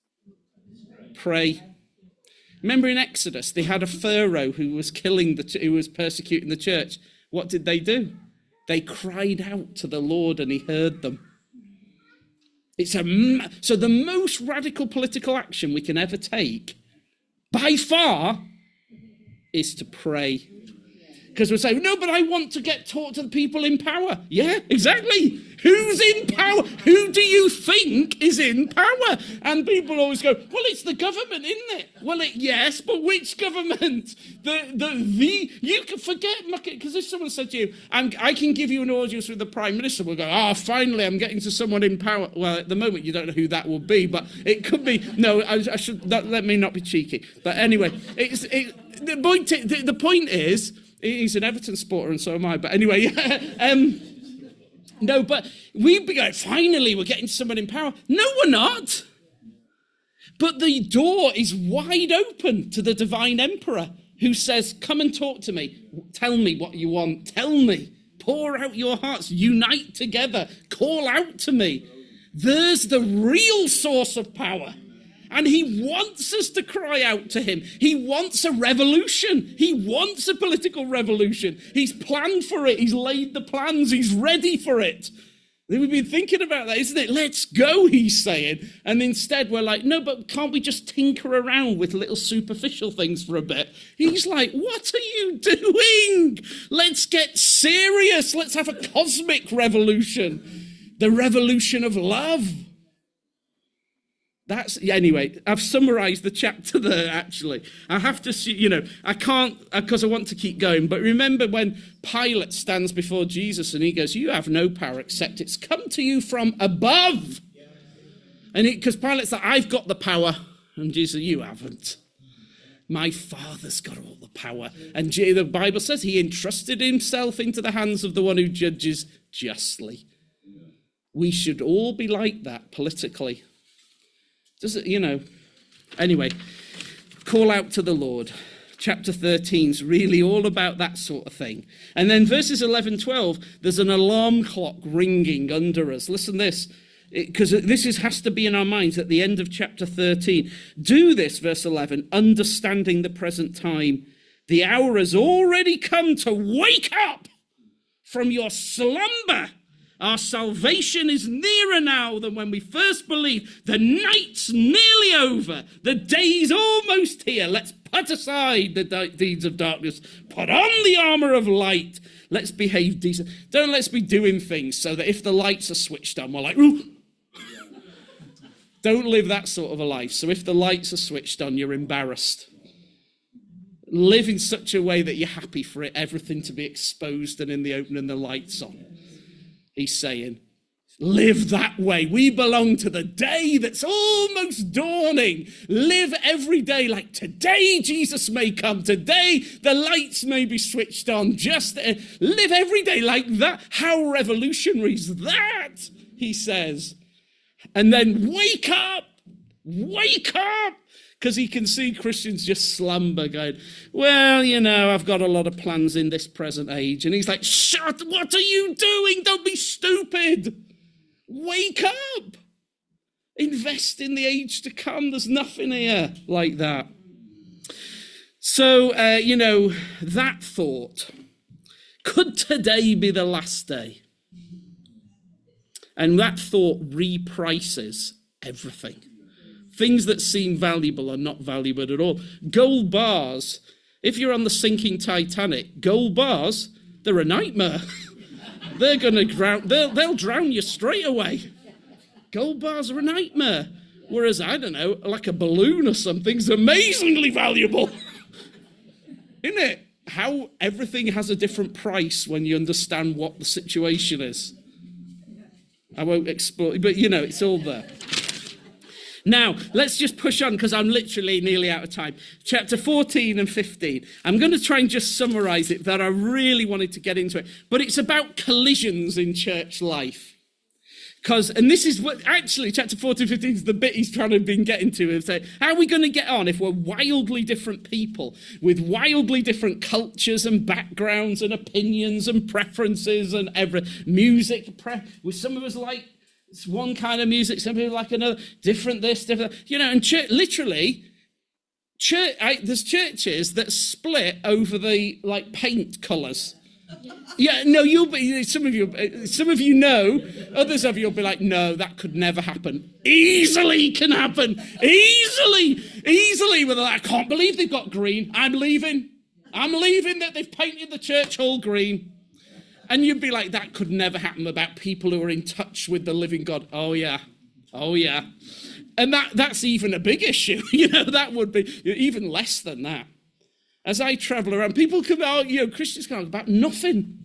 pray. Remember in Exodus, they had a Pharaoh who was killing the, who was persecuting the church. What did they do? They cried out to the Lord and he heard them. It's a, so the most radical political action we can ever take, by far, is to pray. Because we say, no, but I want to get taught to the people in power. Yeah, exactly. Who's in power? Who do you think is in power? And people always go, well, it's the government, isn't it? Well, it, yes, but which government? The, the, the, you can forget, because if someone said to you, I'm, I can give you an audience with the Prime Minister, we'll go, ah, oh, finally, I'm getting to someone in power. Well, at the moment, you don't know who that will be, but it could be, no, I, I should, that, let me not be cheeky. But anyway, it's, it, the, point, the, the point is, he's an Everton supporter and so am I. But anyway, um, no, but we go, finally, we're getting someone in power. No, we're not. But the door is wide open to the divine emperor who says, come and talk to me. Tell me what you want. Tell me. Pour out your hearts. Unite together. Call out to me. There's the real source of power. And he wants us to cry out to him. He wants a revolution. He wants a political revolution. He's planned for it. He's laid the plans. He's ready for it. We've been thinking about that, isn't it? Let's go, he's saying. And instead we're like, no, but can't we just tinker around with little superficial things for a bit? He's like, what are you doing? Let's get serious. Let's have a cosmic revolution. The revolution of love. That's, anyway, I've summarized the chapter there, actually. I have to see, you know, I can't, because I want to keep going, but remember when Pilate stands before Jesus and he goes, you have no power except it's come to you from above. And because Pilate's like, I've got the power. And Jesus said, you haven't. My Father's got all the power. And the Bible says he entrusted himself into the hands of the one who judges justly. We should all be like that politically. Does it, you know, anyway, call out to the Lord. Chapter thirteen is really all about that sort of thing. And then verses eleven, twelve, there's an alarm clock ringing under us. Listen this, because this is, has to be in our minds at the end of chapter thirteen. Do this, verse eleven, understanding the present time. The hour has already come to wake up from your slumber. Our salvation is nearer now than when we first believed. The night's nearly over. The day's almost here. Let's put aside the de- deeds of darkness. Put on the armour of light. Let's behave decent. Don't let's be doing things so that if the lights are switched on, we're like, ooh. Don't live that sort of a life. So if the lights are switched on, you're embarrassed. Live in such a way that you're happy for it, everything to be exposed and in the open and the lights on. He's saying, live that way. We belong to the day that's almost dawning. Live every day like today Jesus may come. Today the lights may be switched on. Just uh, live every day like that. How revolutionary is that? He says. And then wake up. Wake up. Because he can see Christians just slumber going, well, you know, I've got a lot of plans in this present age. And he's like, shut, what are you doing? Don't be stupid. Wake up. Invest in the age to come. There's nothing here like that. So, uh, you know, that thought Could today be the last day? And that thought reprices everything. Things that seem valuable are not valuable at all. Gold bars, if you're on the sinking Titanic, gold bars, they're a nightmare. They're going to drown, they'll, they'll drown you straight away. Gold bars are a nightmare. Whereas, I don't know, like a balloon or something's amazingly valuable. Isn't it? How everything has a different price when you understand what the situation is. I won't explore, but you know, it's all there. Now, let's just push on because I'm literally nearly out of time. Chapter fourteen and fifteen. I'm going to try and just summarize it, that I really wanted to get into it. But it's about collisions in church life. Because, and this is what, actually, chapter fourteen, fifteen is the bit he's trying to been getting to. And say, how are we going to get on if we're wildly different people with wildly different cultures and backgrounds and opinions and preferences and every music? Pre- with some of us like one kind of music, some people like another, different this, different, you know, and church, literally, church, I, there's churches that split over the, like, paint colours. Yeah, no, you'll be, some of you, some of you know, others of you will be like, no, that could never happen. Easily can happen. Easily, easily. With that, I can't believe they've got green. I'm leaving. I'm leaving that they've painted the church hall green. And you'd be like, that could never happen about people who are in touch with the living God. Oh, yeah. Oh, yeah. And that that's even a big issue. You know, that would be even less than that. As I travel around, people come out, you know, Christians come out about nothing.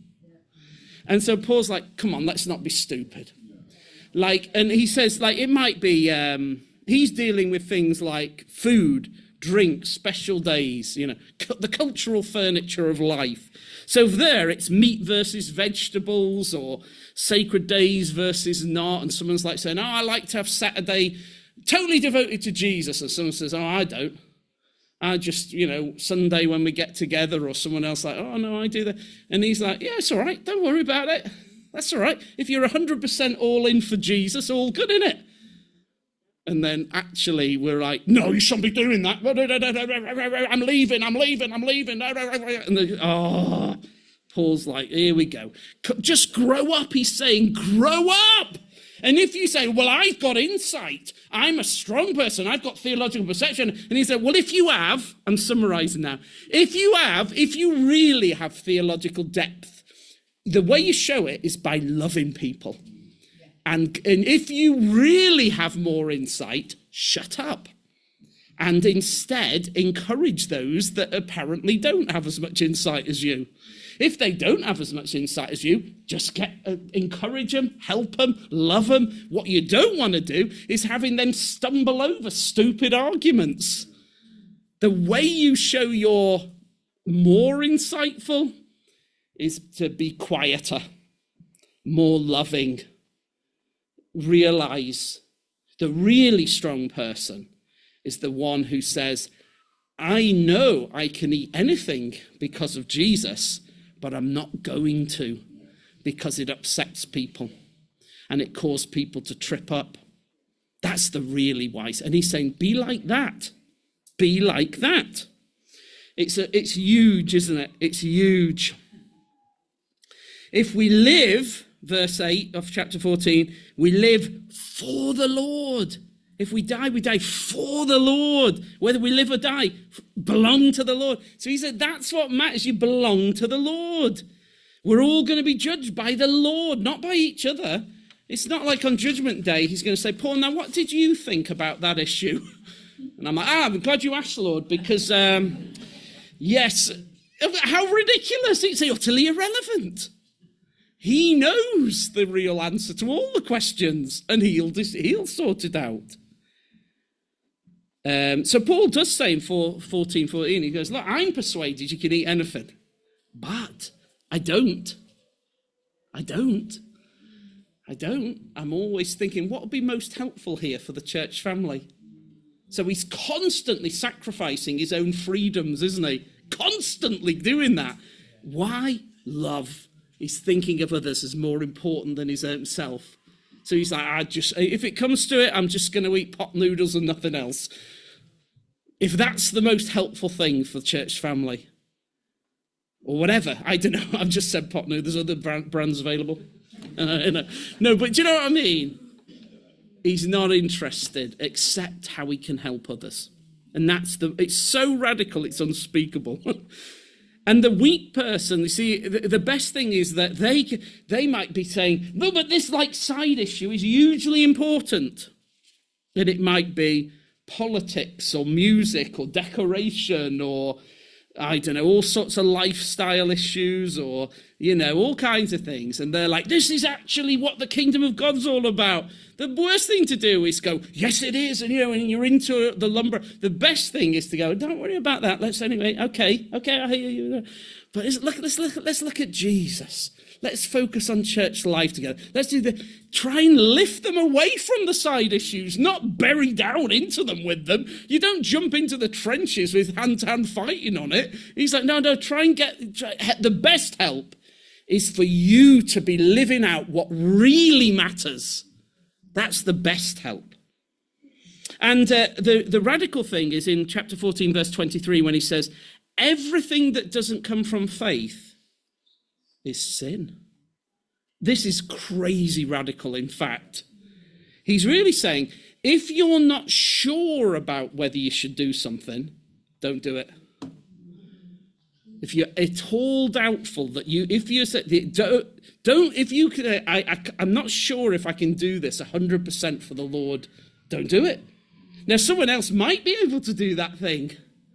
And so Paul's like, come on, let's not be stupid. Like, and he says, like, it might be, um, he's dealing with things like food, drink, special days, you know, cu- the cultural furniture of life. So there, it's meat versus vegetables, or sacred days versus not. And someone's like saying, oh, I like to have Saturday totally devoted to Jesus. And someone says, oh, I don't. I just, you know, Sunday when we get together, or someone else like, oh, no, I do that. And he's like, yeah, it's all right. Don't worry about it. That's all right. If you're one hundred percent all in for Jesus, all good, innit? And then actually we're like, no, you shouldn't be doing that. I'm leaving, I'm leaving, I'm leaving. And they, oh, Paul's like, here we go. Just grow up, he's saying, grow up. And if you say, well, I've got insight, I'm a strong person, I've got theological perception. And he said, well, if you have, I'm summarizing now, if you have, if you really have theological depth, the way you show it is by loving people. And, and if you really have more insight, shut up. And instead, encourage those that apparently don't have as much insight as you. If they don't have as much insight as you, just get uh, encourage them, help them, love them. What you don't want to do is having them stumble over stupid arguments. The way you show you're more insightful is to be quieter, more loving. Realize the really strong person is the one who says, I know I can eat anything because of Jesus, but I'm not going to, because it upsets people and it causes people to trip up. That's the really wise. And he's saying, be like that. Be like that. It's a, it's huge, isn't it? It's huge. If we live, verse eight of chapter fourteen, we live for the Lord. If we die, we die for the Lord. Whether we live or die, belong to the Lord. So he said, that's what matters. You belong to the Lord. We're all going to be judged by the Lord, not by each other. It's not like on Judgment Day, he's going to say, Paul, now what did you think about that issue? And I'm like, ah, I'm glad you asked, Lord, because, um, yes, how ridiculous. It's utterly irrelevant. He knows the real answer to all the questions, and he'll, he'll sort it out. Um, so Paul does say in fourteen fourteen, he goes, look, I'm persuaded you can eat anything, but I don't. I don't. I don't. I'm always thinking, what would be most helpful here for the church family? So he's constantly sacrificing his own freedoms, isn't he? Constantly doing that. Why? Love. He's thinking of others as more important than his own self. So he's like, I just, if it comes to it, I'm just going to eat pot noodles and nothing else. If that's the most helpful thing for the church family, or whatever. I don't know. I've just said pot noodles. There's other brand, brands available. Uh, you know. No, but do you know what I mean? He's not interested except how he can help others. And that's the, it's so radical, it's unspeakable. And the weak person, you see, the, the best thing is that they they might be saying, no, but this like side issue is hugely important. And it might be politics or music or decoration or, I don't know, all sorts of lifestyle issues or, you know, all kinds of things. And they're like, this is actually what the kingdom of God's all about. The worst thing to do is go, yes, it is. And, you know, and you're into the lumber. The best thing is to go, don't worry about that. Let's anyway, okay, okay, I hear you. But look, let's look, let's look at Jesus. Let's focus on church life together. Let's do the, try and lift them away from the side issues, not bury down into them with them. You don't jump into the trenches with hand-to-hand fighting on it. He's like, no, no, try and get, try, the best help is for you to be living out what really matters. That's the best help. And uh, the, the radical thing is in chapter fourteen, verse twenty-three, when he says, everything that doesn't come from faith is sin. This is crazy radical, in fact. He's really saying, if you're not sure about whether you should do something, don't do it. If you're at all doubtful that you, if you say, don't, don't if you can, I, I, I'm not sure if I can do this one hundred percent for the Lord, don't do it. Now, someone else might be able to do that thing.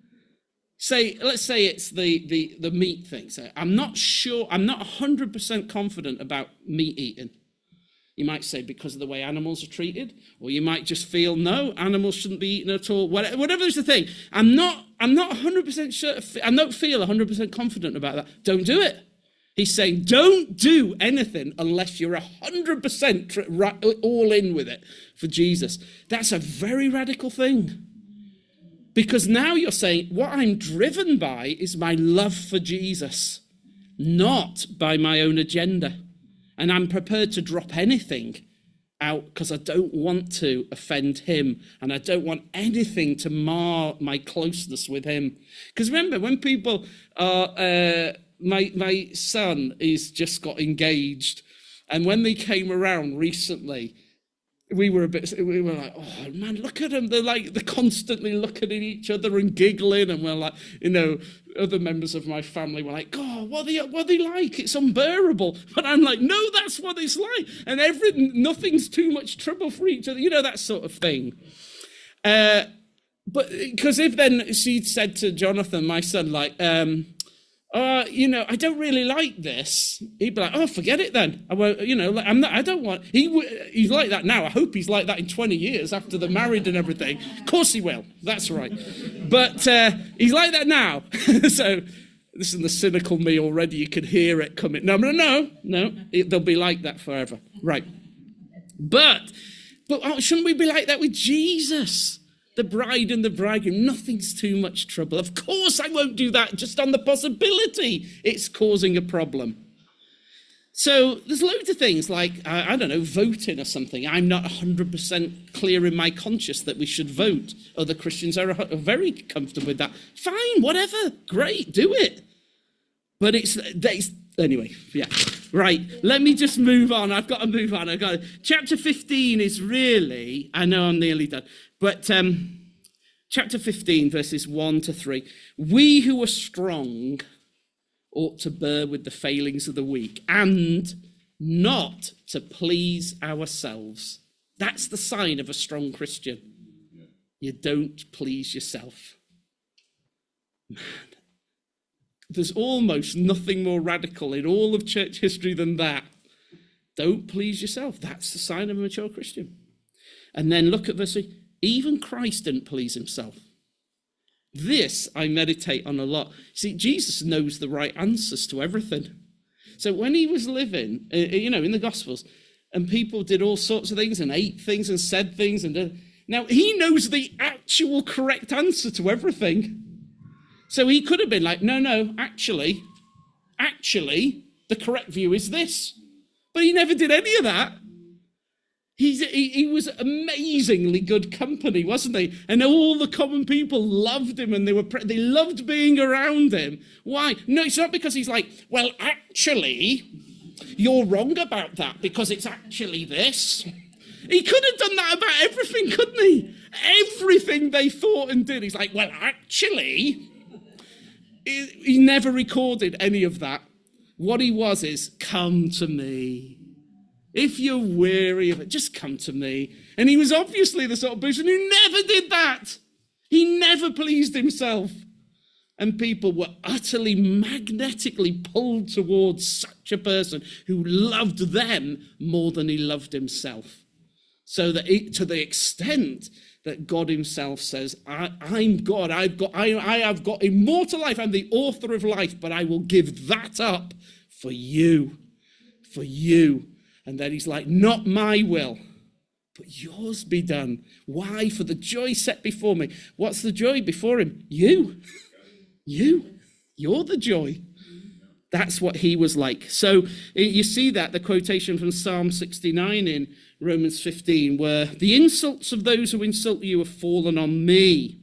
Say, let's say it's the, the, the meat thing. So I'm not sure, I'm not one hundred percent confident about meat eating. You might say because of the way animals are treated, or you might just feel, no, animals shouldn't be eaten at all. Whatever is the thing. I'm not, I'm not one hundred percent sure, I don't feel one hundred percent confident about that. Don't do it. He's saying, don't do anything unless you're one hundred percent all in with it for Jesus. That's a very radical thing. Because now you're saying, what I'm driven by is my love for Jesus, not by my own agenda. And I'm prepared to drop anything out because I don't want to offend him and I don't want anything to mar my closeness with him. Because remember, when people are, uh, my, my son is just got engaged, and when they came around recently, we were a bit, we were like, oh man, look at them. They're like, they're constantly looking at each other and giggling. And we're like, you know, other members of my family were like, God, what are they, what are they like? It's unbearable. But I'm like, no, that's what it's like. And every, nothing's too much trouble for each other. You know, that sort of thing. Uh, but because if then she said to Jonathan, my son, like, um, Uh, you know, I don't really like this. He'd be like, oh, forget it then. I won't, you know, I'm not, I don't want, he, he's like that now. I hope he's like that in twenty years after they're married and everything. Of course he will. That's right. But uh, he's like that now. So this is the cynical me already. You could hear it coming. No, no, no, no. It, they'll be like that forever. Right. But, but oh, shouldn't we be like that with Jesus? The bride and the bridegroom, nothing's too much trouble. Of course I won't do that just on the possibility it's causing a problem. So there's loads of things like, I, I don't know, voting or something. I'm not one hundred percent clear in my conscience that we should vote. Other Christians are, are very comfortable with that. Fine, whatever, great, do it. But it's, it's anyway, yeah. Right, let me just move on. I've got to move on. I've got to, chapter fifteen is really, I know I'm nearly done, but um, chapter fifteen, verses one to three. We who are strong ought to bear with the failings of the weak and not to please ourselves. That's the sign of a strong Christian. You don't please yourself. Man. There's almost nothing more radical in all of church history than that. Don't please yourself. That's the sign of a mature Christian. And then look at verse three. Even Christ didn't please himself. This I meditate on a lot. See, Jesus knows the right answers to everything. So when he was living, you know, in the Gospels, and people did all sorts of things and ate things and said things, and did, now he knows the actual correct answer to everything. So he could have been like, no, no, actually, actually, the correct view is this. But he never did any of that. He's, he, he was amazingly good company, wasn't he? And all the common people loved him, and they were they loved being around him. Why? No, it's not because he's like, well, actually, you're wrong about that because it's actually this. He could have done that about everything, couldn't he? Everything they thought and did. He's like, well, actually, he, he never recorded any of that. What he was is, come to me. If you're weary of it, just come to me. And he was obviously the sort of person who never did that. He never pleased himself. And people were utterly magnetically pulled towards such a person who loved them more than he loved himself. So that it, to the extent that God himself says, I, I'm God, I've got, I, I have got immortal life, I'm the author of life, but I will give that up for you, for you. And then he's like, not my will, but yours be done. Why? For the joy set before me. What's the joy before him? You. You. You're the joy. That's what he was like. So you see that, the quotation from Psalm sixty-nine in Romans fifteen, where the insults of those who insult you have fallen on me.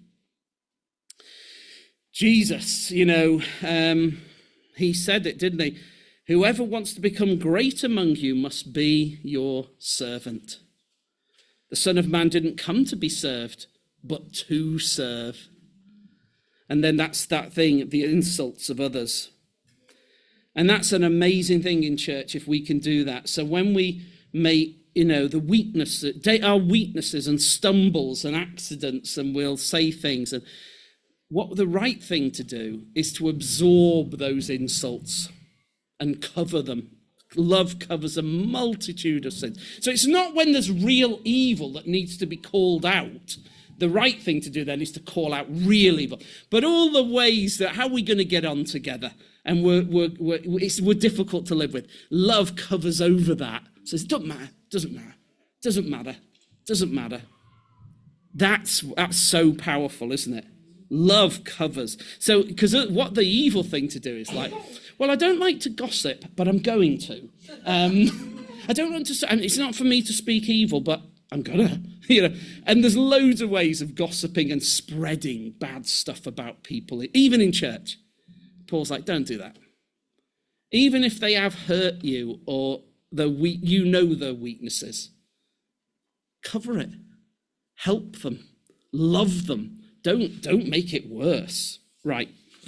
Jesus, you know, um, he said it, didn't he? Whoever wants to become great among you must be your servant. The Son of Man didn't come to be served, but to serve. And then that's that thing, the insults of others. And that's an amazing thing in church if we can do that. So when we make, you know, the weakness, our weaknesses and stumbles and accidents, and we'll say things, and what the right thing to do is to absorb those insults and cover them. Love covers a multitude of sins. So it's not when there's real evil that needs to be called out. The right thing to do then is to call out real evil. But all the ways that, how are we going to get on together? And we're, we're, we're, it's, we're difficult to live with. Love covers over that. Says, it doesn't matter, doesn't matter, doesn't matter, doesn't matter. That's, that's so powerful, isn't it? Love covers. So, because what the evil thing to do is like, well, I don't like to gossip, but I'm going to. Um, I don't want to, and it's not for me to speak evil, but I'm gonna, you know. And there's loads of ways of gossiping and spreading bad stuff about people, even in church. Paul's like, don't do that. Even if they have hurt you or the we- you know their weaknesses, cover it. Help them. Love them. Don't, don't make it worse. Right.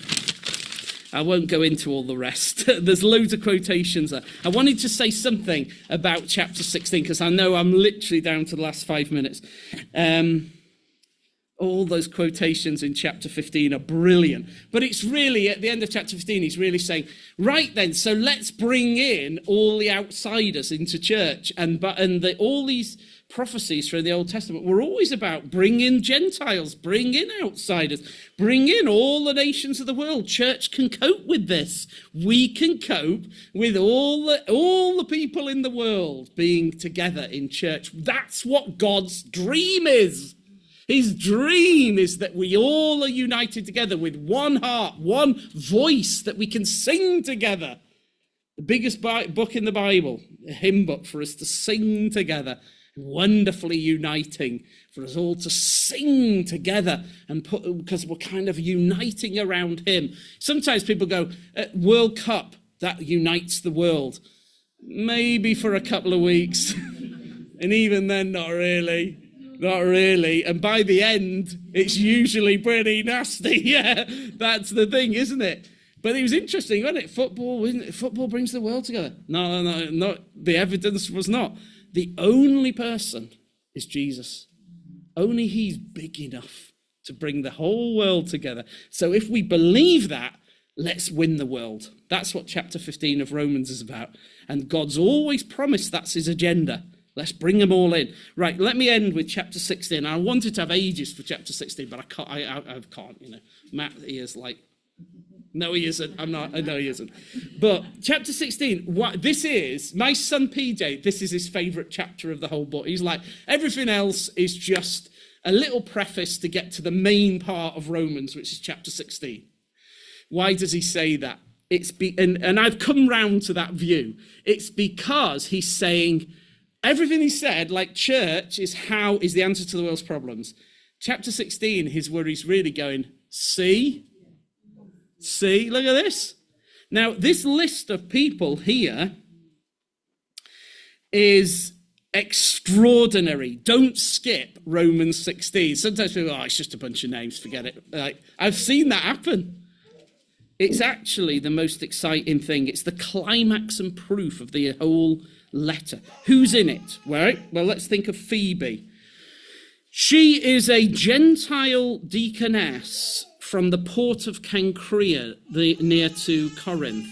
I won't go into all the rest. There's loads of quotations there. I wanted to say something about chapter sixteen, because I know I'm literally down to the last five minutes. Um, all those quotations in chapter fifteen are brilliant. But it's really, at the end of chapter fifteen, he's really saying, right then, so let's bring in all the outsiders into church. And, and the, all these prophecies from the Old Testament were always about bring in Gentiles, bring in outsiders, bring in all the nations of the world. Church can cope with this. We can cope with all the, all the people in the world being together in church. That's what God's dream is. His dream is that we all are united together with one heart, one voice, that we can sing together. The biggest book in the Bible, a hymn book for us to sing together. Wonderfully uniting for us all to sing together, and put, because we're kind of uniting around him. Sometimes people go, World Cup, that unites the world. Maybe for a couple of weeks. And even then, not really. Not really. And by the end, it's usually pretty nasty. Yeah, that's the thing, isn't it? But it was interesting, wasn't it? Football, isn't it? Football brings the world together. No, no, no, not. The evidence was not. The only person is Jesus. Only he's big enough to bring the whole world together. So if we believe that, let's win the world. That's what chapter fifteen of Romans is about. And God's always promised that's his agenda. Let's bring them all in. Right, let me end with chapter sixteen. I wanted to have ages for chapter sixteen, but I can't, I, I, I can't you know. Matt, he is like, no, he isn't. I'm not. I know he isn't. But chapter sixteen, what this is, my son P J, this is his favourite chapter of the whole book. He's like, everything else is just a little preface to get to the main part of Romans, which is chapter sixteen. Why does he say that? It's be, and, and I've come round to that view. It's because he's saying everything he said, like church is how is the answer to the world's problems. Chapter sixteen, his where he's really going, see, see, look at this. Now, this list of people here is extraordinary. Don't skip Romans sixteen. Sometimes people go, oh, it's just a bunch of names, forget it. Like, I've seen that happen. It's actually the most exciting thing. It's the climax and proof of the whole letter. Who's in it? Right? Well, let's think of Phoebe. She is a Gentile deaconess from the port of Cancrea, the, near to Corinth.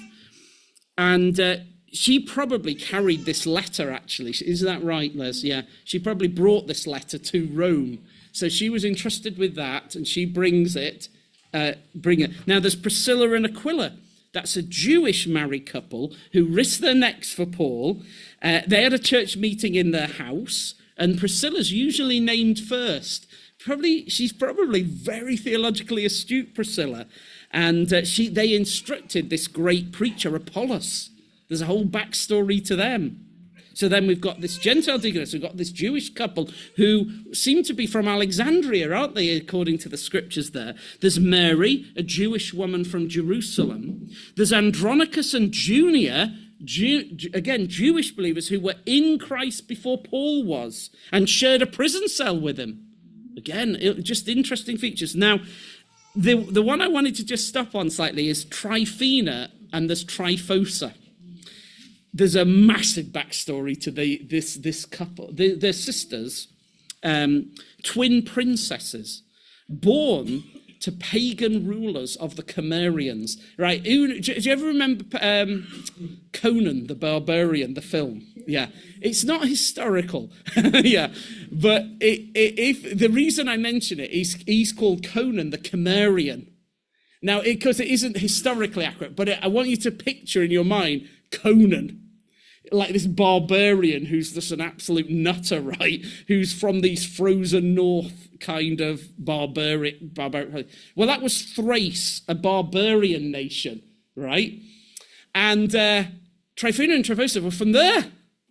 And uh, she probably carried this letter, actually. Is that right, Les? Yeah. She probably brought this letter to Rome. So she was entrusted with that, and she brings it. Uh, bring it. Now, there's Priscilla and Aquila. That's a Jewish married couple who risked their necks for Paul. Uh, they had a church meeting in their house, and Priscilla's usually named first. Probably, she's probably very theologically astute, Priscilla. And uh, she, they instructed this great preacher, Apollos. There's a whole backstory to them. So then we've got this Gentile deaconess, we've got this Jewish couple who seem to be from Alexandria, aren't they, according to the scriptures there. There's Mary, a Jewish woman from Jerusalem. There's Andronicus and Junia, Jew, again, Jewish believers who were in Christ before Paul was and shared a prison cell with him. Again, it, just interesting features. Now, the, the one I wanted to just stop on slightly is Tryphena and there's Tryphosa. There's a massive backstory to the, this, this couple. They're, they're sisters, um, twin princesses, born to pagan rulers of the Cimmerians. Right? Do, do you ever remember um, Conan the Barbarian, the film? Yeah. It's not historical. Yeah. But it, it, if the reason I mention it is he's called Conan the Cimmerian. Now, because it, it isn't historically accurate, but it, I want you to picture in your mind Conan, like this barbarian who's just an absolute nutter, right? Who's from these frozen north kind of barbaric, barbaric. Well, that was Thrace, a barbarian nation, right? And uh, Tryphena and Tryphosa were from there.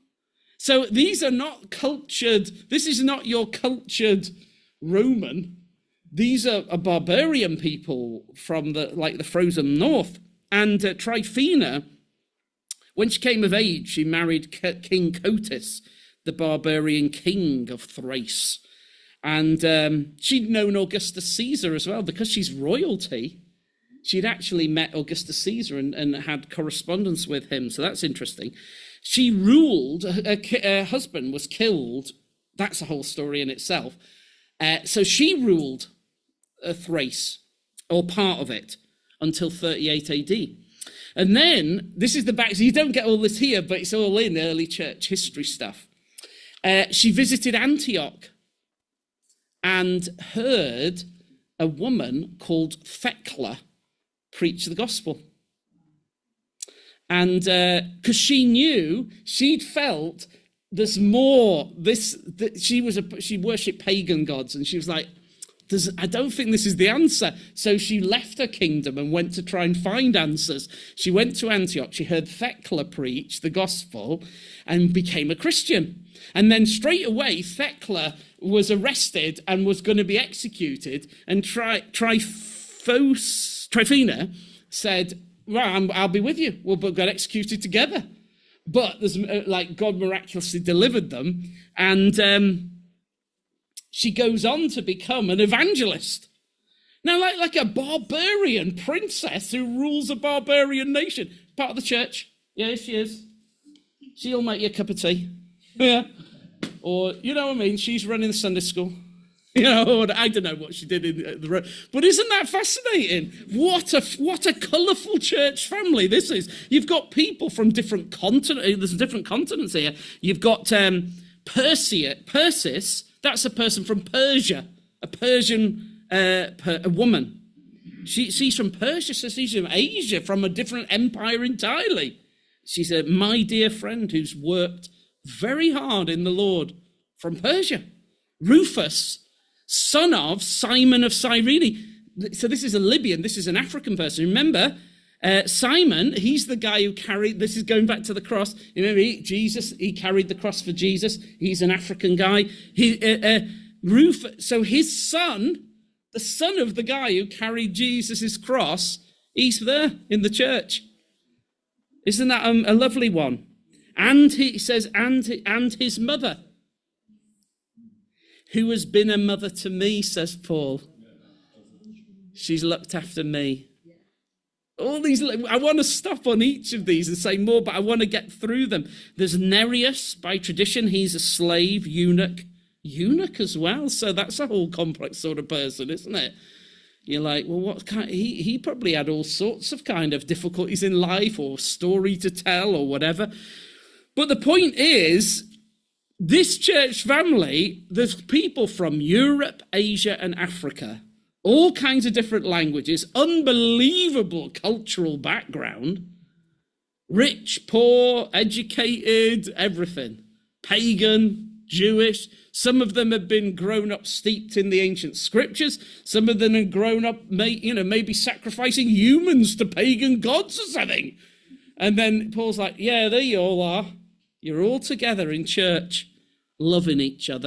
So these are not cultured, this is not your cultured Roman. These are, are barbarian people from the, like the frozen north. And uh, Tryphena, when she came of age, she married King Cotys, the barbarian king of Thrace. And um, she'd known Augustus Caesar as well, because she's royalty. She'd actually met Augustus Caesar and, and had correspondence with him, so that's interesting. She ruled, her, her husband was killed. That's a whole story in itself. Uh, so she ruled uh, Thrace, or part of it, until thirty-eight A D. And then, this is the back, so you don't get all this here, but it's all in early church history stuff. Uh, she visited Antioch and heard a woman called Thecla preach the gospel. And because uh, she knew, she'd felt there's more, this, that she was a, she worshipped pagan gods, and she was like, There's, I don't think this is the answer. So she left her kingdom and went to try and find answers. She went to Antioch. She heard Thecla preach the gospel and became a Christian. And then straight away, Thecla was arrested and was going to be executed. And Tri, Tryphos, Tryphena said, well, I'm, I'll be with you. We'll get executed together. But there's uh, like God miraculously delivered them. And um, she goes on to become an evangelist. Now, like, like a barbarian princess who rules a barbarian nation. Part of the church. Yeah, she is. She'll make you a cup of tea. Yeah. Or, you know what I mean? She's running the Sunday school. You know, I don't know what she did in the road. But isn't that fascinating? What a, what a colourful church family this is. You've got people from different continents. There's different continents here. You've got um, Persia, Persis. That's a person from Persia, a Persian uh, per, a woman. She, she's from Persia, so she's from Asia, from a different empire entirely. She's a my dear friend who's worked very hard in the Lord from Persia. Rufus, son of Simon of Cyrene. So this is a Libyan, this is an African person. Remember, Uh, Simon, he's the guy who carried, this is going back to the cross. You remember, he, Jesus, he carried the cross for Jesus. He's an African guy. He, uh, uh, Rufus, so his son, the son of the guy who carried Jesus' cross, he's there in the church. Isn't that um, a lovely one? And he says, and, and his mother, who has been a mother to me, says Paul. She's looked after me. All these, I want to stop on each of these and say more, but I want to get through them. There's Nereus, by tradition, he's a slave, eunuch. Eunuch as well, so that's a whole complex sort of person, isn't it? You're like, well, what kind? He he probably had all sorts of kind of difficulties in life, or story to tell, or whatever. But the point is, this church family, there's people from Europe, Asia, and Africa. All kinds of different languages, unbelievable cultural background, rich, poor, educated, everything, pagan, Jewish. Some of them have been grown up steeped in the ancient scriptures. Some of them have grown up, you know, maybe sacrificing humans to pagan gods or something. And then Paul's like, yeah, there you all are. You're all together in church, loving each other.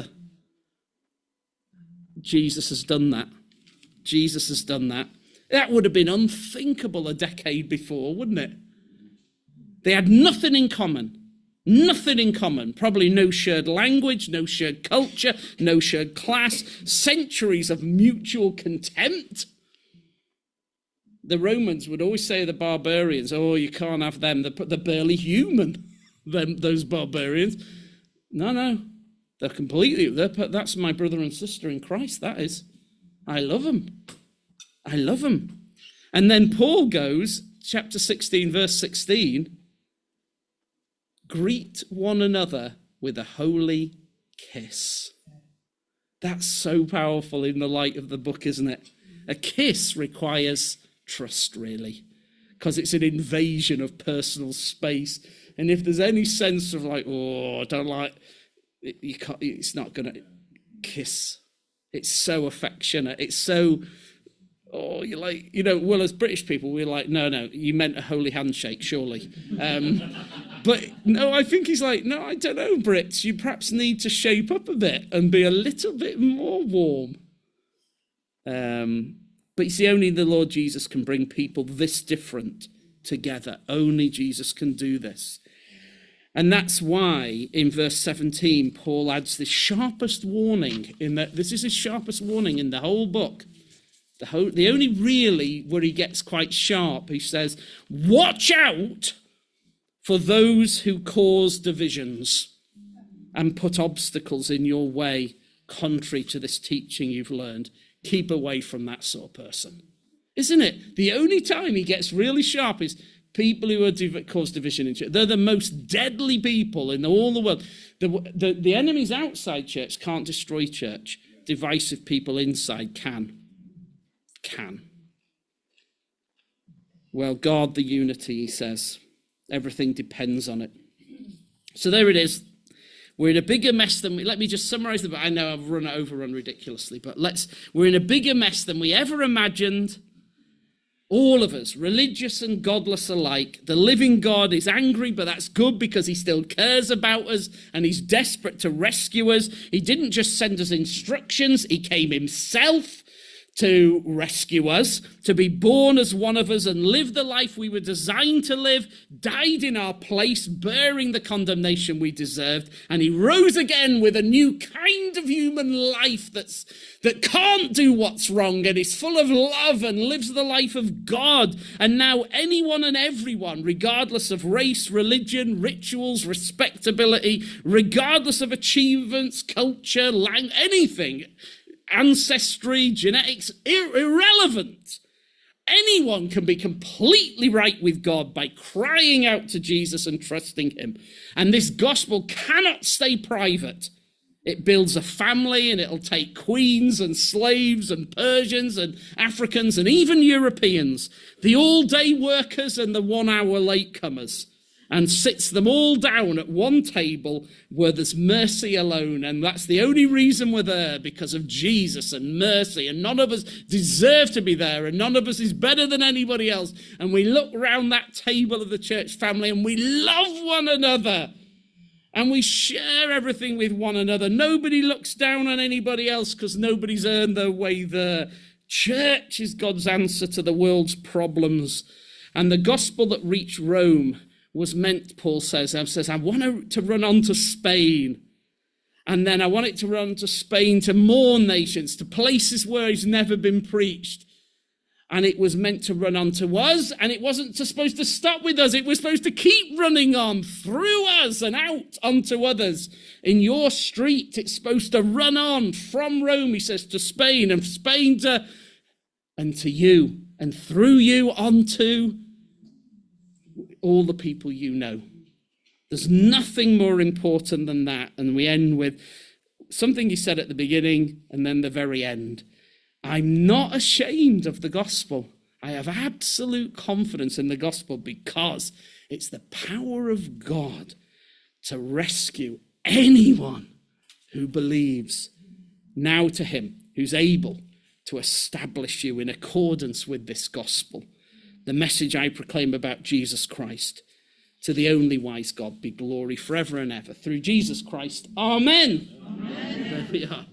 Jesus has done that. Jesus has done that. That would have been unthinkable a decade before, wouldn't it? They had nothing in common. Nothing in common. Probably no shared language, no shared culture, no shared class. Centuries of mutual contempt. The Romans would always say to the barbarians, oh, you can't have them. They're, they're barely human, them, those barbarians. No, no. They're completely, they're, that's my brother and sister in Christ, that is. I love them. I love them. And then Paul goes, chapter sixteen, verse sixteen, greet one another with a holy kiss. That's so powerful in the light of the book, isn't it? A kiss requires trust, really, because it's an invasion of personal space. And if there's any sense of like, oh, I don't like, it, you can't, it's not going to kiss. It's so affectionate. It's so, oh, you're like, you know, well, as British people, we're like, no, no, you meant a holy handshake, surely. Um, but no, I think he's like, no, I don't know, Brits, you perhaps need to shape up a bit and be a little bit more warm. Um, but you see, only the Lord Jesus can bring people this different together. Only Jesus can do this. And that's why in verse seventeen, Paul adds this sharpest warning in that this is his sharpest warning in the whole book. The, whole, the only really where he gets quite sharp, he says, watch out for those who cause divisions and put obstacles in your way contrary to this teaching you've learned. Keep away from that sort of person. Isn't it? The only time he gets really sharp is people who are div- cause division in church. They're the most deadly people in all the world. The, the, the enemies outside church can't destroy church. Divisive people inside can. Can. Well, guard the unity, he says. Everything depends on it. So there it is. We're in a bigger mess than we, let me just summarize the, I know I've run overrun ridiculously, but let's, we're in a bigger mess than we ever imagined. All of us, religious and godless alike. The living God is angry, but that's good because he still cares about us and he's desperate to rescue us. He didn't just send us instructions, he came himself to rescue us, to be born as one of us and live the life we were designed to live, died in our place, bearing the condemnation we deserved, and he rose again with a new kind of human life that's that can't do what's wrong and is full of love and lives the life of God. And now anyone and everyone, regardless of race, religion, rituals, respectability, regardless of achievements, culture, language, anything, ancestry, genetics, ir- irrelevant. Anyone can be completely right with God by crying out to Jesus and trusting him. And this gospel cannot stay private. It builds a family and it'll take queens and slaves and Persians and Africans and even Europeans, the all-day workers and the one-hour latecomers. and sits them all down at one table where there's mercy alone. And that's the only reason we're there, because of Jesus and mercy. And none of us deserve to be there, and none of us is better than anybody else. And we look round that table of the church family and we love one another. And we share everything with one another. Nobody looks down on anybody else because nobody's earned their way there. Church is God's answer to the world's problems. And the gospel that reached Rome was meant, Paul says, says, I want to run on to Spain. And then I want it to run to Spain, to more nations, to places where it's never been preached. And it was meant to run on to us, and it wasn't supposed to stop with us. It was supposed to keep running on through us and out onto others. In your street, it's supposed to run on from Rome, he says, to Spain, and Spain to, and to you, and through you onto all the people you know. There's nothing more important than that. And we end with something he said at the beginning and then the very end. I'm not ashamed of the gospel. I have absolute confidence in the gospel because it's the power of God to rescue anyone who believes. Now to him who's able to establish you in accordance with this gospel, the message I proclaim about Jesus Christ. To the only wise God be glory forever and ever. Through Jesus Christ. Amen. Amen. There we are.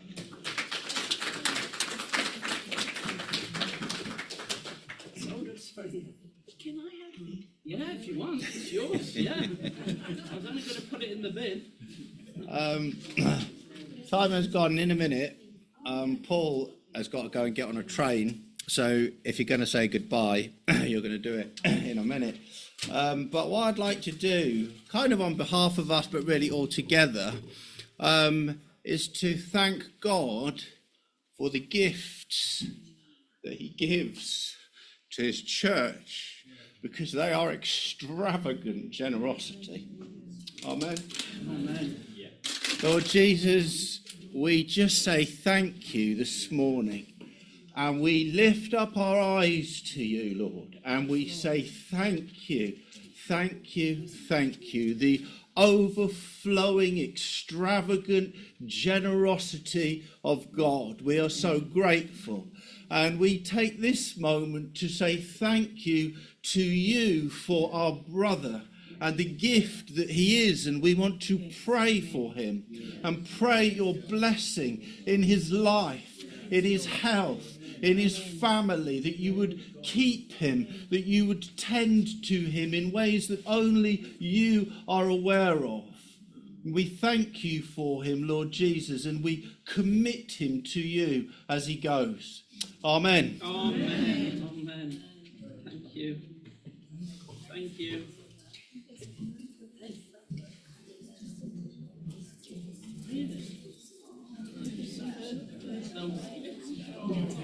Can I have it? Yeah, if you want. It's yours. Yeah. I was only going to put it in the bin. Um, Simon's gone in a minute. Um, Paul has got to go and get on a train. So if you're going to say goodbye, you're going to do it in a minute. Um, but what I'd like to do, kind of on behalf of us, but really all together, um, is to thank God for the gifts that he gives to his church, because they are extravagant generosity. Amen. Amen. Lord Jesus, we just say thank you this morning. And we lift up our eyes to you, Lord, and we say thank you, thank you, thank you. The overflowing, extravagant generosity of God. We are so grateful. And we take this moment to say thank you to you for our brother and the gift that he is. And we want to pray for him and pray your blessing in his life, in his health, in his family, that you would keep him, that you would tend to him in ways that only you are aware of. We thank you for him, Lord Jesus, and we commit him to you as he goes. Amen. Amen. Amen. Thank you. Thank you.